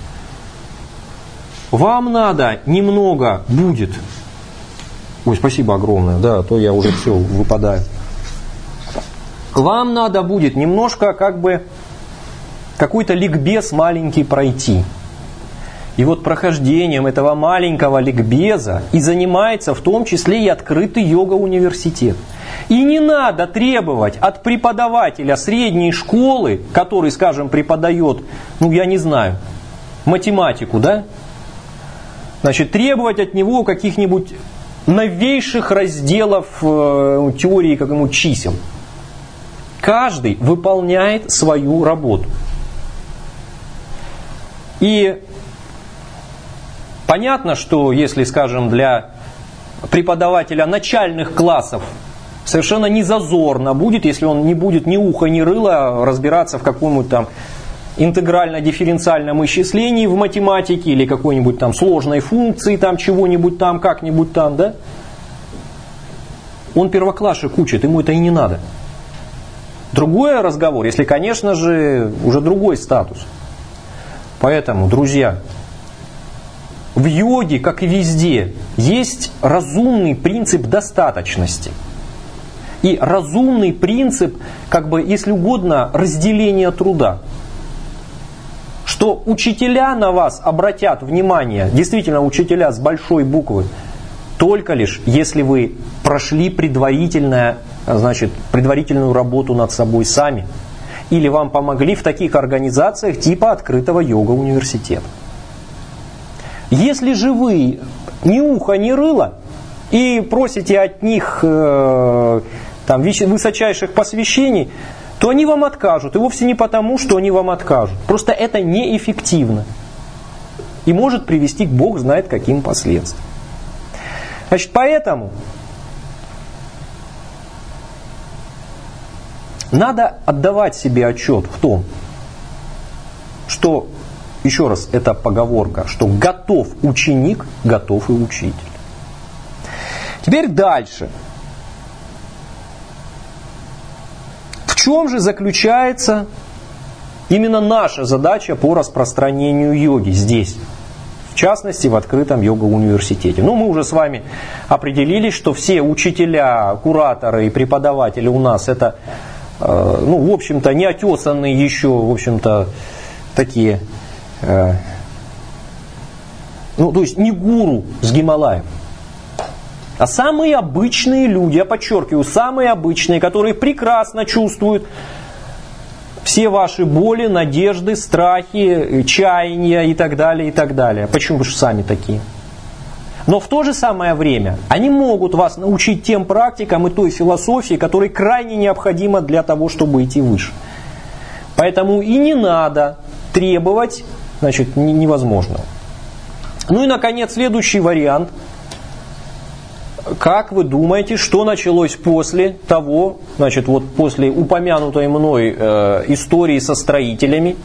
вам надо немного будет. Ой, спасибо огромное, да, а то я уже все выпадаю. Вам надо будет немножко как бы какой-то ликбез маленький пройти. И вот прохождением этого маленького ликбеза и занимается в том числе и открытый йога-университет. И не надо требовать от преподавателя средней школы, который, скажем, преподает, ну я не знаю, математику, да? Значит, требовать от него каких-нибудь новейших разделов теории как-нибудь чисел. Каждый выполняет свою работу. И Понятно, что если, скажем, для преподавателя начальных классов совершенно не зазорно будет, если он не будет ни уха, ни рыла разбираться в каком-нибудь там интегрально-дифференциальном исчислении в математике или какой-нибудь там сложной функции, там чего-нибудь там, как-нибудь там, да? Он первоклашек учит, ему это и не надо. Другой разговор, если, конечно же, уже другой статус. Поэтому, друзья, в йоге, как и везде, есть разумный принцип достаточности. И разумный принцип, как бы, если угодно, разделения труда. Что учителя на вас обратят внимание, действительно учителя с большой буквы, только лишь если вы прошли предварительную работу над собой сами. Или вам помогли в таких организациях типа открытого йога-университета. Если же вы ни уха, ни рыла и просите от них высочайших посвящений, то они вам откажут. И вовсе не потому, что они вам откажут. Просто это неэффективно. И может привести к Бог знает каким последствиям. Значит, поэтому надо отдавать себе отчет в том, что, еще раз, это поговорка, что готов ученик, готов и учитель. Теперь дальше. В чем же заключается именно наша задача по распространению йоги здесь? В частности, в открытом йога-университете. Мы уже с вами определились, что все учителя, кураторы и преподаватели у нас это, в общем-то, неотесанные еще, в общем-то, такие, то есть не гуру с Гималаев, а самые обычные люди, я подчеркиваю, самые обычные, которые прекрасно чувствуют все ваши боли, надежды, страхи, чаяния и так далее, и так далее. Почему? Потому что сами такие. Но в то же самое время они могут вас научить тем практикам и той философии, которые крайне необходимы для того, чтобы идти выше. Поэтому и не надо требовать, невозможного. И, наконец, следующий вариант. Как вы думаете, что началось после того, после упомянутой мной истории со строителями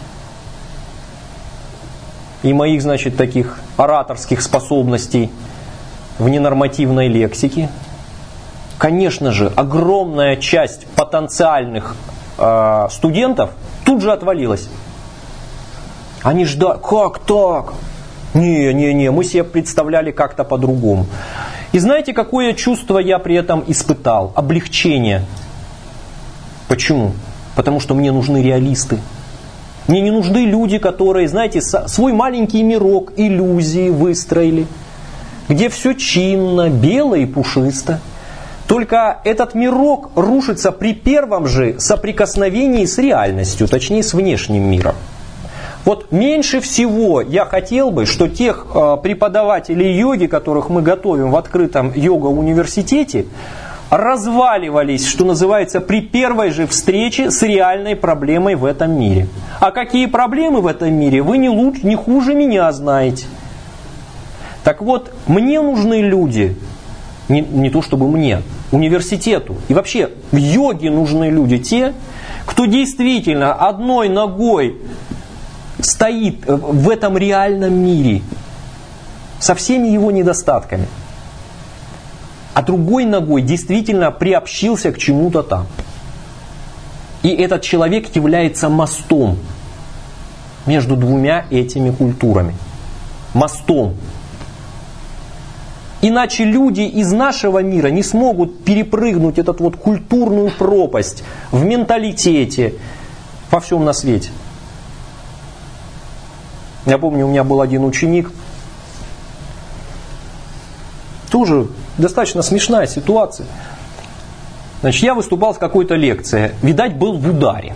и моих, таких ораторских способностей в ненормативной лексике? Конечно же, огромная часть потенциальных студентов тут же отвалилась. Они ждали, как так? Не, мы себе представляли как-то по-другому. И знаете, какое чувство я при этом испытал? Облегчение. Почему? Потому что мне нужны реалисты. Мне не нужны люди, которые, свой маленький мирок иллюзии выстроили, где все чинно, бело и пушисто. Только этот мирок рушится при первом же соприкосновении с реальностью, точнее с внешним миром. Вот меньше всего я хотел бы, что тех преподавателей йоги, которых мы готовим в открытом йога-университете, разваливались, что называется, при первой же встрече с реальной проблемой в этом мире. А какие проблемы в этом мире, вы не хуже меня знаете. Так вот, мне нужны люди, не то чтобы мне, университету, и вообще в йоге нужны люди те, кто действительно одной ногой стоит в этом реальном мире со всеми его недостатками, а другой ногой действительно приобщился к чему-то там. И этот человек является мостом между двумя этими культурами. Мостом. Иначе люди из нашего мира не смогут перепрыгнуть эту культурную пропасть в менталитете, во всем на свете. Я помню, у меня был один ученик, тоже достаточно смешная ситуация. Я выступал с какой-то лекцией, видать, был в ударе.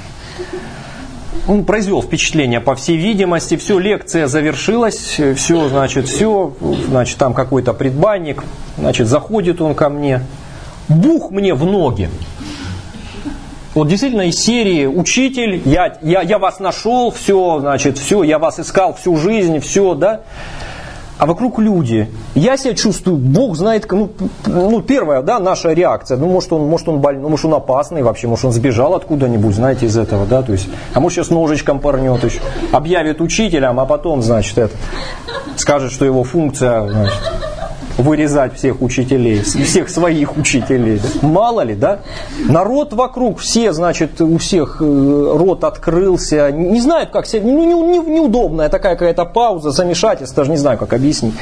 Он произвел впечатление, по всей видимости, все, лекция завершилась, все, там какой-то предбанник, заходит он ко мне, бух мне в ноги. Вот действительно из серии «Учитель, я вас нашел, все, я вас искал всю жизнь, все, да». а вокруг люди. Я себя чувствую, Бог знает, первая, да, наша реакция, может он больной, может он опасный вообще, может он сбежал откуда-нибудь, знаете, из этого, да, то есть, а может сейчас ножичком порнет еще, объявит учителем, а потом, значит, скажет, что его функция, значит, вырезать всех учителей, всех своих учителей. Мало ли, да? Народ вокруг, все, значит, у всех рот открылся, не знают, как себя, неудобная такая какая-то пауза, замешательство, даже не знаю, как объяснить.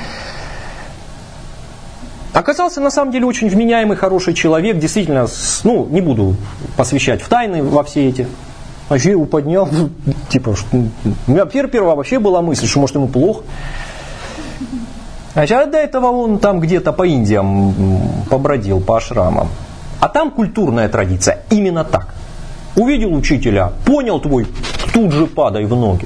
Оказался, на самом деле, очень вменяемый, хороший человек, действительно, не буду посвящать в тайны во все эти. Вообще его поднял, типа, у меня первая вообще была мысль, что может ему плохо. А до этого он там где-то по Индиям побродил, по ашрамам. А там культурная традиция именно так. Увидел учителя, понял твой, тут же падай в ноги.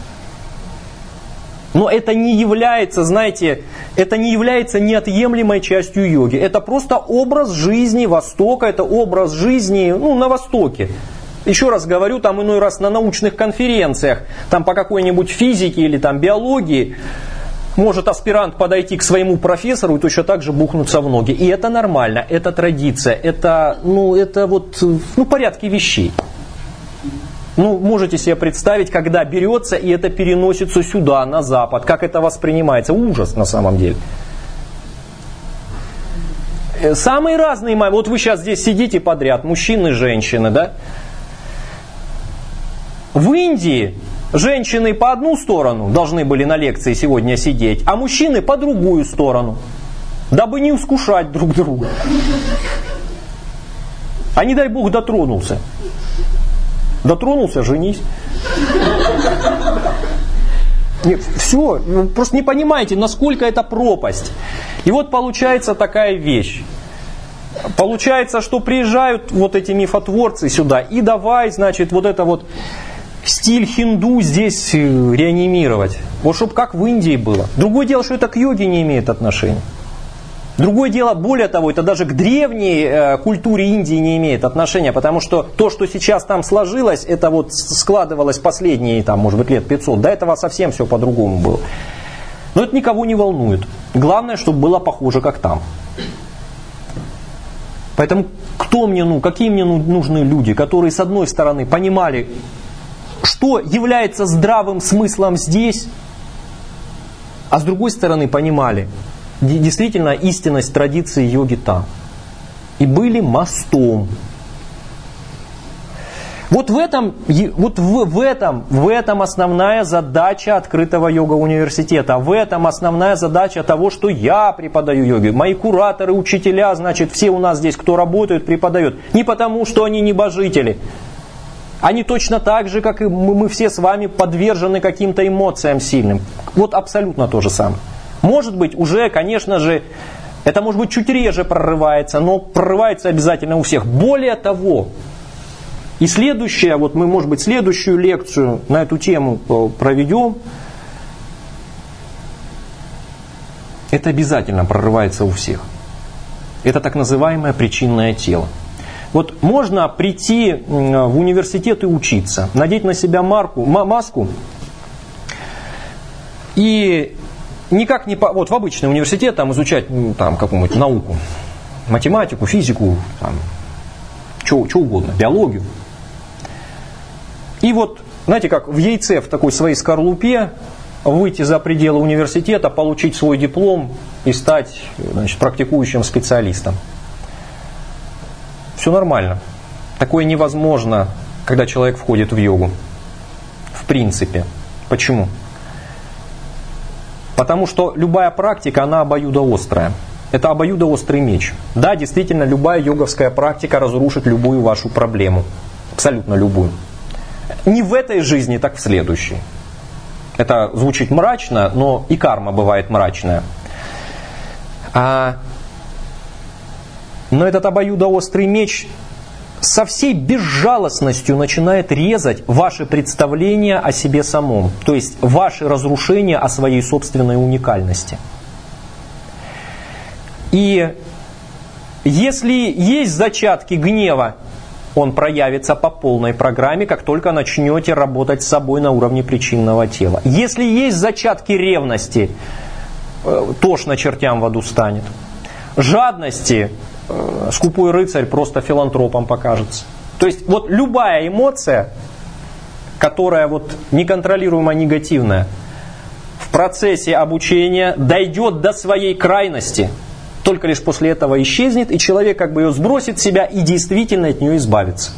Но это не является, знаете, это не является неотъемлемой частью йоги. Это просто образ жизни Востока, это образ жизни на Востоке. Еще раз говорю, там иной раз на научных конференциях, там по какой-нибудь физике или там биологии, может аспирант подойти к своему профессору и точно так же бухнуться в ноги. И это нормально, это традиция, это порядки вещей. Можете себе представить, когда берется и это переносится сюда, на Запад, как это воспринимается. Ужас на самом деле. Самые разные, вот вы сейчас здесь сидите подряд, мужчины, женщины, да? В Индии женщины по одну сторону должны были на лекции сегодня сидеть, а мужчины по другую сторону, дабы не искушать друг друга. А не дай Бог дотронулся. Дотронулся, женись. Нет, все, просто не понимаете, насколько это пропасть. И вот получается такая вещь. Получается, что приезжают вот эти мифотворцы сюда и давай, значит, вот это вот стиль хинду здесь реанимировать. Вот чтобы как в Индии было. Другое дело, что это к йоге не имеет отношения. Другое дело, более того, это даже к древней культуре Индии не имеет отношения, потому что то, что сейчас там сложилось, это вот складывалось последние, там, может быть, лет 500. До этого совсем все по-другому было. Но это никого не волнует. Главное, чтобы было похоже, как там. Поэтому какие мне нужны люди, которые, с одной стороны, понимали, что является здравым смыслом здесь, а с другой стороны понимали действительно истинность традиции йоги там. И были мостом. Вот в этом основная задача открытого йога-университета. В этом основная задача того, что я преподаю йоги. Мои кураторы, учителя, значит, все у нас здесь, кто работает, преподают. Не потому, что они небожители. Они точно так же, как и мы все с вами, подвержены каким-то эмоциям сильным. Вот абсолютно то же самое. Может быть, уже, конечно же, это может быть чуть реже прорывается, но прорывается обязательно у всех. Более того, и следующее, вот мы, может быть, следующую лекцию на эту тему проведем, это обязательно прорывается у всех. Это так называемое причинное тело. Вот можно прийти в университет и учиться, надеть на себя маску и никак не... Вот в обычный университет там изучать там, какую-нибудь науку, математику, физику, что угодно, биологию. И вот, знаете, как в яйце в такой своей скорлупе выйти за пределы университета, получить свой диплом и стать, значит, практикующим специалистом. Все нормально. Такое невозможно, когда человек входит в йогу. В принципе. Почему? Потому что любая практика, она обоюдоострая. Это обоюдоострый меч. Да, действительно, любая йоговская практика разрушит любую вашу проблему. Абсолютно любую. Не в этой жизни, так в следующей. Это звучит мрачно, но и карма бывает мрачная. Но этот обоюдоострый меч со всей безжалостностью начинает резать ваши представления о себе самом. То есть ваши разрушения о своей собственной уникальности. И если есть зачатки гнева, он проявится по полной программе, как только начнете работать с собой на уровне причинного тела. Если есть зачатки ревности, тошно чертям в аду станет. Жадности скупой рыцарь просто филантропом покажется. То есть вот любая эмоция, которая вот неконтролируемо негативная, в процессе обучения дойдет до своей крайности. Только лишь после этого исчезнет, и человек как бы ее сбросит с себя и действительно от нее избавится.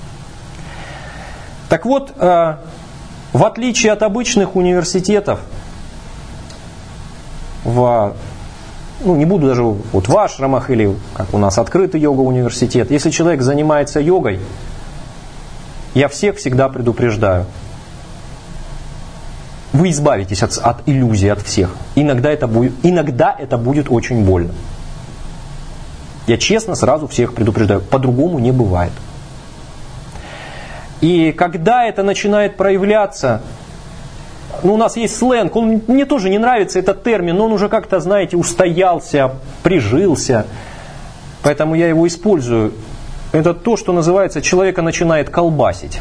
Так вот, в отличие от обычных университетов, не буду даже вот в ашрамах или как у нас открытый йога-университет, если человек занимается йогой, я всех всегда предупреждаю. Вы избавитесь от иллюзий, от всех. Иногда это будет очень больно. Я честно сразу всех предупреждаю. По-другому не бывает. И когда это начинает проявляться, у нас есть сленг, мне тоже не нравится этот термин, но он уже как-то, знаете, устоялся, прижился. Поэтому я его использую. Это то, что называется, человека начинает колбасить.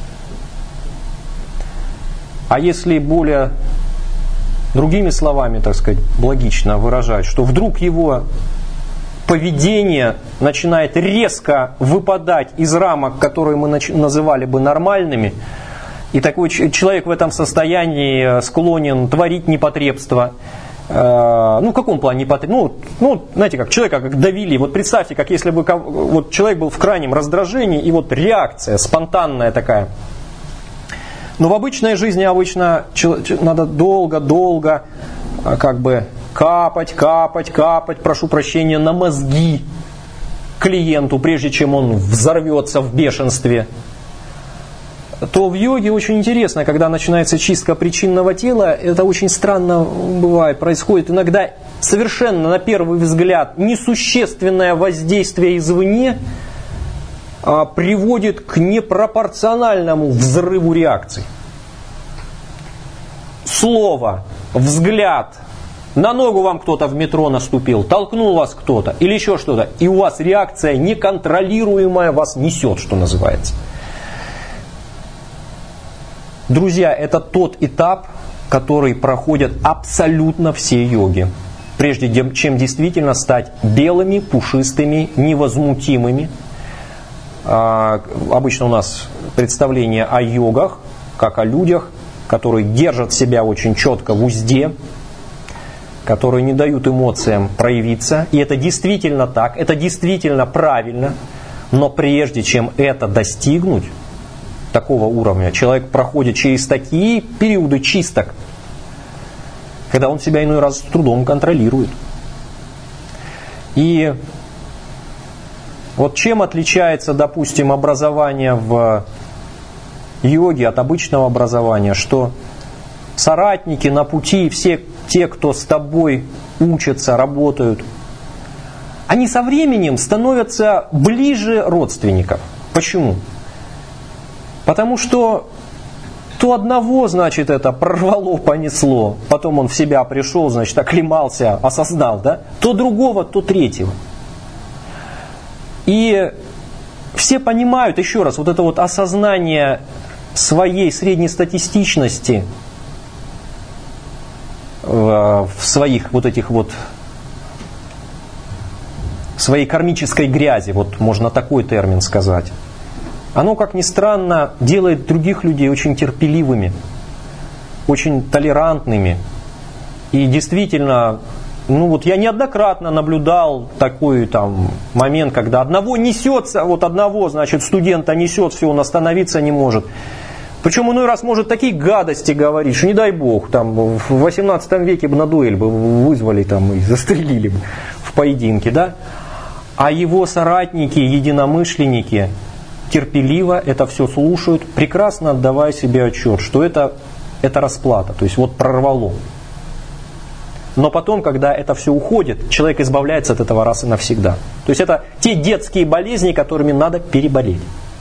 А если более другими словами, так сказать, логично выражать, что вдруг его поведение начинает резко выпадать из рамок, которые мы называли бы нормальными, и такой человек в этом состоянии склонен творить непотребство. В каком плане непотребство? Знаете, как человека как давили. Вот представьте, как если бы вот человек был в крайнем раздражении, и вот реакция спонтанная такая. Но в обычной жизни обычно надо долго как бы капать, прошу прощения, на мозги клиенту, прежде чем он взорвется в бешенстве. То в йоге очень интересно, когда начинается чистка причинного тела, это очень странно бывает, происходит иногда совершенно на первый взгляд несущественное воздействие извне приводит к непропорциональному взрыву реакций. Слово, взгляд, на ногу вам кто-то в метро наступил, толкнул вас кто-то или еще что-то, и у вас реакция неконтролируемая вас несет, что называется. Друзья, это тот этап, который проходят абсолютно все йоги, прежде чем действительно стать белыми, пушистыми, невозмутимыми. Обычно у нас представление о йогах, как о людях, которые держат себя очень четко в узде, которые не дают эмоциям проявиться. И это действительно так, это действительно правильно. Но прежде чем это достигнуть, такого уровня, человек проходит через такие периоды чисток, когда он себя иной раз с трудом контролирует. И вот чем отличается, допустим, образование в йоге от обычного образования, что соратники на пути, все те, кто с тобой учатся, работают, они со временем становятся ближе родственников. Почему? Потому что то одного, значит, это прорвало, понесло, потом он в себя пришел, значит, оклемался, осознал, да? То другого, то третьего. И все понимают, еще раз, вот это вот осознание своей среднестатистичности в своих вот этих вот, своей кармической грязи, вот можно такой термин сказать. Оно, как ни странно, делает других людей очень терпеливыми, очень толерантными. И действительно, я неоднократно наблюдал такой момент, когда одного несется, значит, студента несет, все, он остановиться не может. Причем иной раз может такие гадости говорить, что не дай бог, в 18 веке бы на дуэль бы вызвали и застрелили бы в поединке, да? А его соратники, единомышленники терпеливо это все слушают, прекрасно отдавая себе отчет, что это расплата, то есть вот прорвало. Но потом, когда это все уходит, человек избавляется от этого раз и навсегда. То есть это те детские болезни, которыми надо переболеть.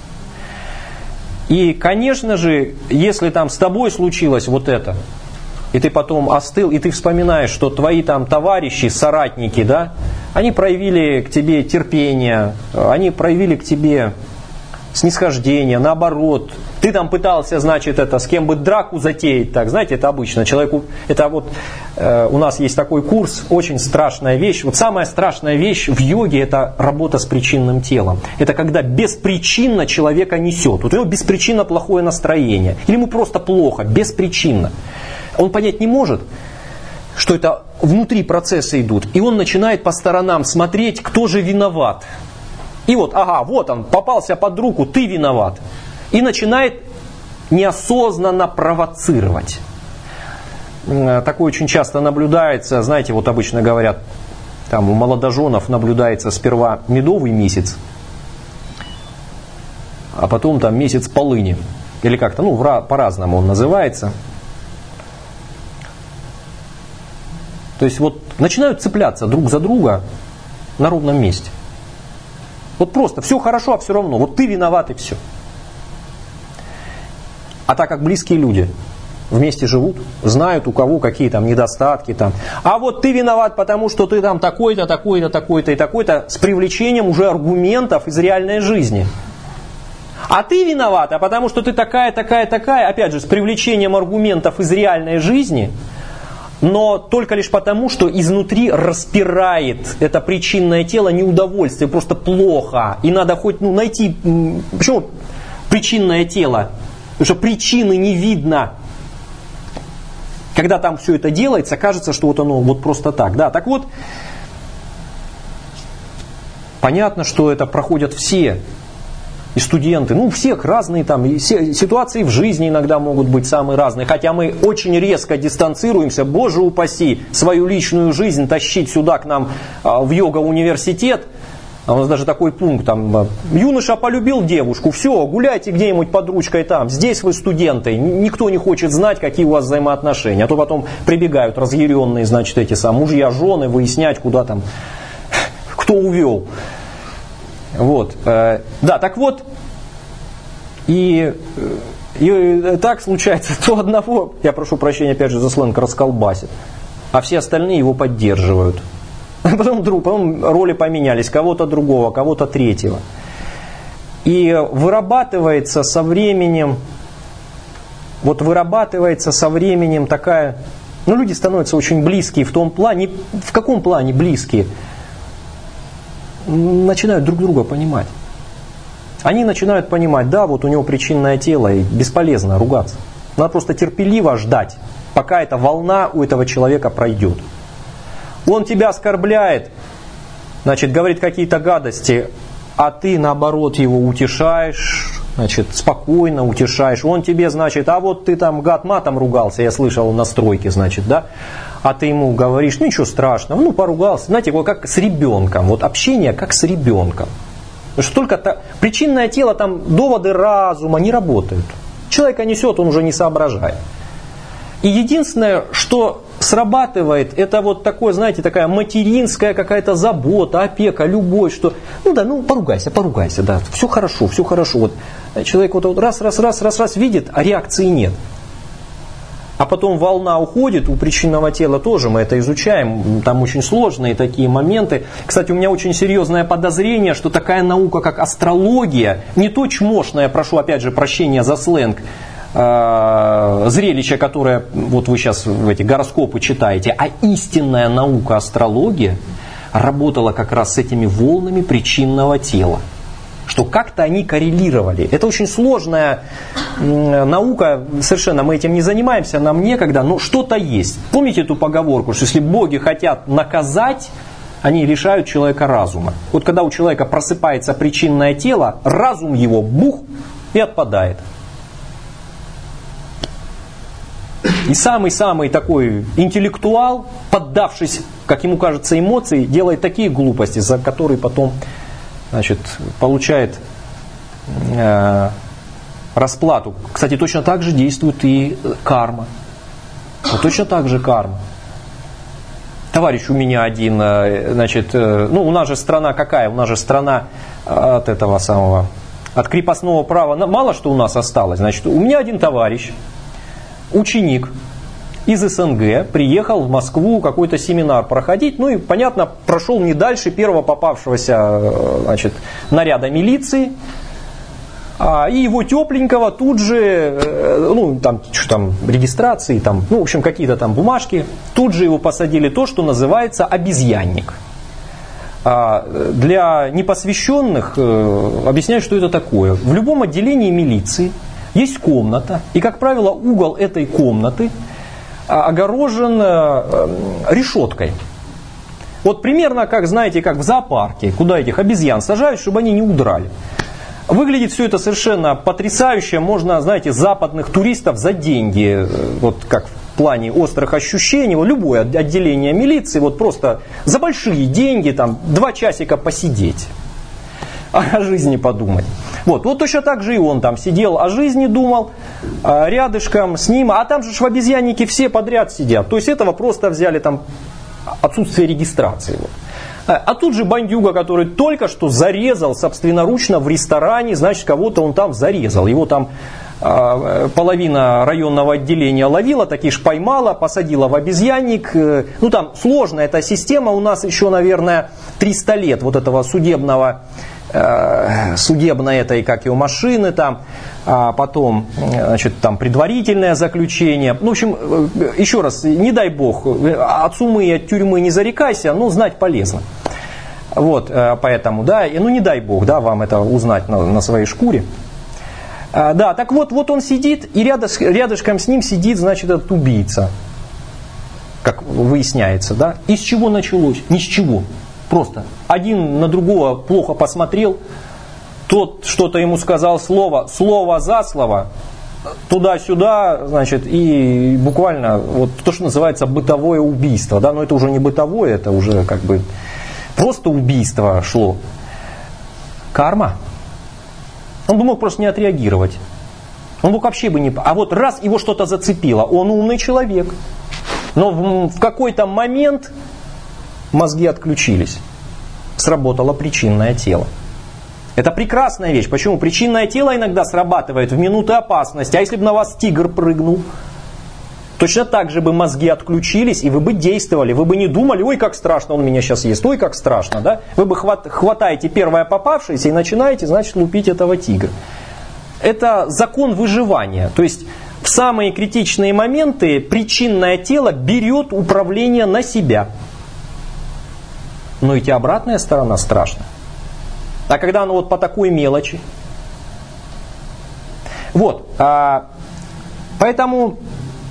И, конечно же, если с тобой случилось вот это, и ты потом остыл, и ты вспоминаешь, что твои товарищи, соратники, да, они проявили к тебе терпение, они проявили к тебе снисхождение, наоборот. Ты там пытался, значит, с кем бы драку затеять, так, знаете, это обычно человеку, это вот у нас есть такой курс, очень страшная вещь. Вот самая страшная вещь в йоге – это работа с причинным телом. Это когда беспричинно человека несет. Вот у него беспричинно плохое настроение. Или ему просто плохо, беспричинно. Он понять не может, что это внутри процессы идут. И он начинает по сторонам смотреть, кто же виноват. И вот, ага, вот он, попался под руку, ты виноват. И начинает неосознанно провоцировать. Такое очень часто наблюдается, знаете, вот обычно говорят, там у молодоженов наблюдается сперва медовый месяц, а потом там месяц полыни. Или как-то, по-разному он называется. То есть вот начинают цепляться друг за друга на ровном месте. Вот просто все хорошо, а все равно. Вот ты виноват и все. А так как близкие люди вместе живут, знают у кого какие там недостатки. Там. А вот ты виноват, потому что ты там такой-то, такой-то, такой-то и такой-то, с привлечением уже аргументов из реальной жизни. А ты виновата, потому что ты такая, такая, такая, опять же, с привлечением аргументов из реальной жизни, но только лишь потому, что изнутри распирает это причинное тело неудовольствие, просто плохо. И надо хоть найти, почему причинное тело? Потому что причины не видно. Когда там все это делается, кажется, что вот оно вот просто так. Да, так вот, понятно, что это проходят все. И студенты, у всех разные там, и ситуации в жизни иногда могут быть самые разные. Хотя мы очень резко дистанцируемся, боже упаси, свою личную жизнь тащить сюда к нам в йога-университет. А у нас даже такой пункт, там, юноша полюбил девушку, все, гуляйте где-нибудь под ручкой там, здесь вы студенты, никто не хочет знать, какие у вас взаимоотношения. А то потом прибегают разъяренные, значит, эти мужья, жены, выяснять, куда там, кто увел. Вот, да, так вот, и так случается, то одного, я прошу прощения опять же за сленг, расколбасит, а все остальные его поддерживают. Потом роли поменялись, кого-то другого, кого-то третьего. И вырабатывается со временем такая, люди становятся очень близкие в том плане, в каком плане близкие? Начинают друг друга понимать. Они начинают понимать, да, вот у него причинное тело, и бесполезно ругаться. Надо просто терпеливо ждать, пока эта волна у этого человека пройдет. Он тебя оскорбляет, значит, говорит какие-то гадости, а ты, наоборот, его утешаешь, значит, спокойно утешаешь. Он тебе, значит, а вот ты там гад матом ругался, я слышал на стройке, значит, да, а ты ему говоришь, ничего страшного, поругался. Знаете, вот как с ребенком, вот общение как с ребенком. Потому что только причинное тело, там доводы разума не работают. Человека несет, он уже не соображает. И единственное, что срабатывает, это вот такое, знаете, такая материнская какая-то забота, опека, любовь, что, поругайся, да, все хорошо. Вот человек вот раз видит, а реакции нет. А потом волна уходит, у причинного тела тоже мы это изучаем, там очень сложные такие моменты. Кстати, у меня очень серьезное подозрение, что такая наука, как астрология, не то чмошное, прошу опять же прощения за сленг, зрелище, которое вот вы сейчас в эти гороскопы читаете, а истинная наука астрология работала как раз с этими волнами причинного тела. Что как-то они коррелировали. Это очень сложная наука, совершенно мы этим не занимаемся, нам некогда, но что-то есть. Помните эту поговорку, что если боги хотят наказать, они лишают человека разума. Вот когда у человека просыпается причинное тело, разум его бух и отпадает. И самый-самый такой интеллектуал, поддавшись, как ему кажется, эмоции, делает такие глупости, за которые потом, значит, получает расплату. Кстати, точно так же действует и карма. Вот точно так же карма. Товарищ у меня один, значит, у нас же страна какая? У нас же страна от этого самого, от крепостного права, мало что у нас осталось. Значит, у меня один товарищ, ученик из СНГ, приехал в Москву какой-то семинар проходить, и, понятно, прошел не дальше первого попавшегося, значит, наряда милиции, И его тепленького тут же, ну, там регистрации, там, ну, в общем, какие-то там бумажки, тут же его посадили то, что называется обезьянник. Для непосвященных объясняю, что это такое. В любом отделении милиции есть комната, и, как правило, угол этой комнаты огорожен решеткой. Вот примерно, как, знаете, как в зоопарке, куда этих обезьян сажают, чтобы они не удрали. Выглядит все это совершенно потрясающе. Можно, знаете, западных туристов за деньги, вот как в плане острых ощущений, вот любое отделение милиции, вот просто за большие деньги, там, 2 часика посидеть, о жизни подумать. Вот точно так же и он там сидел, о жизни думал, рядышком с ним, а там же в обезьяннике все подряд сидят. То есть этого просто взяли там отсутствие регистрации. Вот. А тут же бандюга, который только что зарезал собственноручно в ресторане, значит, кого-то он там зарезал. Его там половина районного отделения ловила, такие ж поймала, посадила в обезьянник. Ну там сложная эта система, у нас еще, наверное, 300 лет вот этого судебной этой, как его, машины там, а потом, значит, там предварительное заключение. Ну, в общем, еще раз, не дай бог, от сумы и от тюрьмы не зарекайся, но знать полезно. Вот, поэтому, да, ну не дай бог, да, вам это узнать на своей шкуре. Да, так вот он сидит, и рядышком с ним сидит, значит, этот убийца, как выясняется, да. И с чего началось? Ни с чего. Просто один на другого плохо посмотрел, тот что-то ему сказал слово за слово, туда-сюда, значит, и буквально вот то, что называется бытовое убийство, да, но это уже не бытовое, это уже как бы просто убийство шло. Карма. Он бы мог просто не отреагировать. Он мог вообще бы не... А вот раз его что-то зацепило, он умный человек, но в какой-то момент мозги отключились. Сработало причинное тело. Это прекрасная вещь. Почему? Причинное тело иногда срабатывает в минуты опасности. А если бы на вас тигр прыгнул? Точно так же бы мозги отключились, и вы бы действовали. Вы бы не думали, ой, как страшно, он меня сейчас ест, ой, как страшно. Да? Вы бы хватаете первое попавшееся и начинаете, значит, лупить этого тигра. Это закон выживания. То есть в самые критичные моменты причинное тело берет управление на себя. Но ведь и обратная сторона страшна. А когда оно вот по такой мелочи. Вот. Поэтому,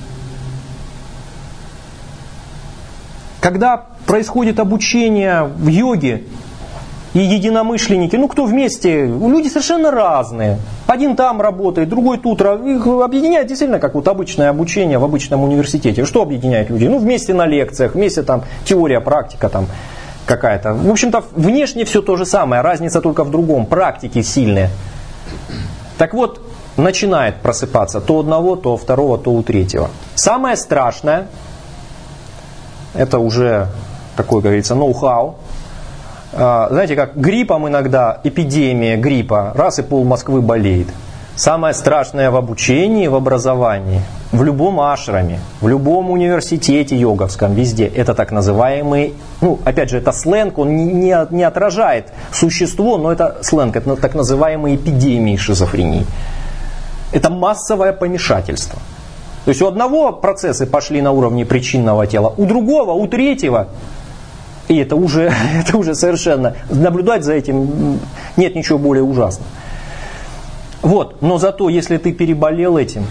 когда происходит обучение в йоге, и единомышленники, ну кто вместе, люди совершенно разные. Один там работает, другой тут. Их объединяет действительно как вот обычное обучение в обычном университете. Что объединяет людей? Ну вместе на лекциях, вместе там теория, практика там какая-то. В общем-то, внешне все то же самое, разница только в другом, практики сильные. Так вот, начинает просыпаться то одного, то второго, то у третьего. Самое страшное, это уже такой, как говорится, ноу-хау. Знаете, как гриппом иногда, эпидемия гриппа, раз и пол Москвы болеет. Самое страшное в обучении, в образовании, в любом ашраме, в любом университете йоговском, везде, это так называемый, ну, опять же, это сленг, он не отражает существо, но это сленг, это так называемые эпидемии шизофрении. Это массовое помешательство. То есть у одного процессы пошли на уровне причинного тела, у другого, у третьего, и это уже совершенно, наблюдать за этим нет ничего более ужасного. Вот, но зато, если ты переболел этим,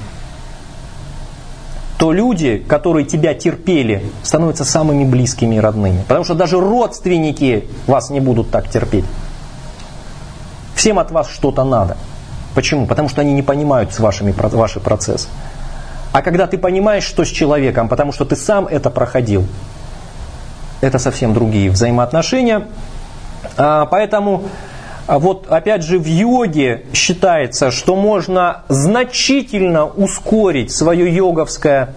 то люди, которые тебя терпели, становятся самыми близкими и родными. Потому что даже родственники вас не будут так терпеть. Всем от вас что-то надо. Почему? Потому что они не понимают ваши процессы. А когда ты понимаешь, что с человеком, потому что ты сам это проходил, это совсем другие взаимоотношения. Поэтому... Вот опять же в йоге считается, что можно значительно ускорить свое йоговское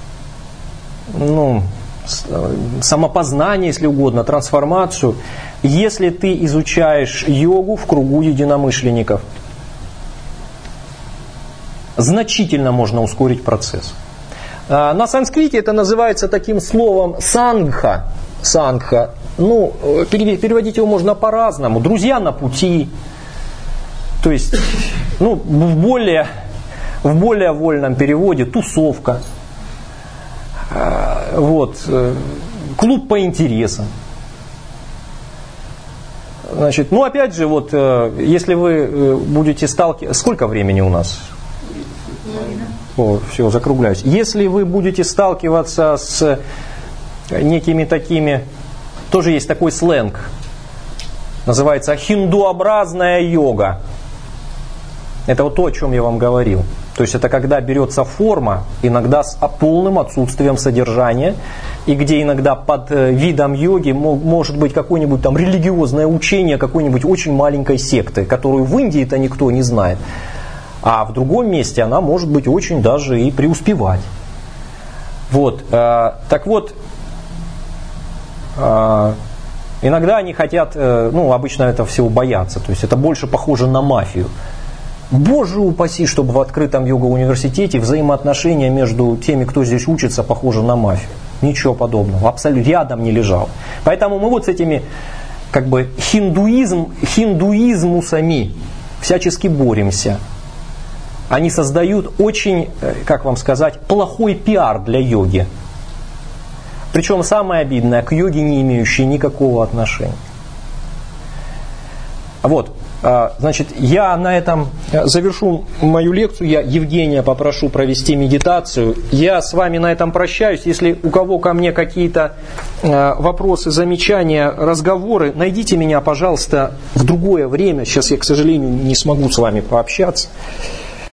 самопознание, если угодно, трансформацию, если ты изучаешь йогу в кругу единомышленников. Значительно можно ускорить процесс. На санскрите это называется таким словом сангха. Сангха. Ну, переводить его можно по-разному. Друзья на пути. То есть, ну, в более вольном переводе тусовка, вот, клуб по интересам. Значит, ну опять же, вот, если вы будете сталкиваться... Сколько времени у нас? О, все, закругляюсь. Если вы будете сталкиваться с некими такими... Тоже есть такой сленг. Называется хиндуобразная йога. Это вот то, о чем я вам говорил. То есть это когда берется форма, иногда с полным отсутствием содержания, и где иногда под видом йоги может быть какое-нибудь там религиозное учение какой-нибудь очень маленькой секты, которую в Индии-то никто не знает. А в другом месте она может быть очень даже и преуспевать. Вот. Так вот, иногда они хотят, ну, обычно это всего боятся, то есть это больше похоже на мафию. Боже упаси, чтобы в открытом йога-университете взаимоотношения между теми, кто здесь учится, похожи на мафию. Ничего подобного, абсолютно рядом не лежал. Поэтому мы вот с этими как бы хиндуизмусами всячески боремся. Они создают очень, как вам сказать, плохой пиар для йоги. Причем самое обидное, к йоге не имеющей никакого отношения. Вот. Значит, я на этом завершу мою лекцию. Я Евгения попрошу провести медитацию. Я с вами на этом прощаюсь. Если у кого ко мне какие-то вопросы, замечания, разговоры, найдите меня, пожалуйста, в другое время. Сейчас я, к сожалению, не смогу с вами пообщаться.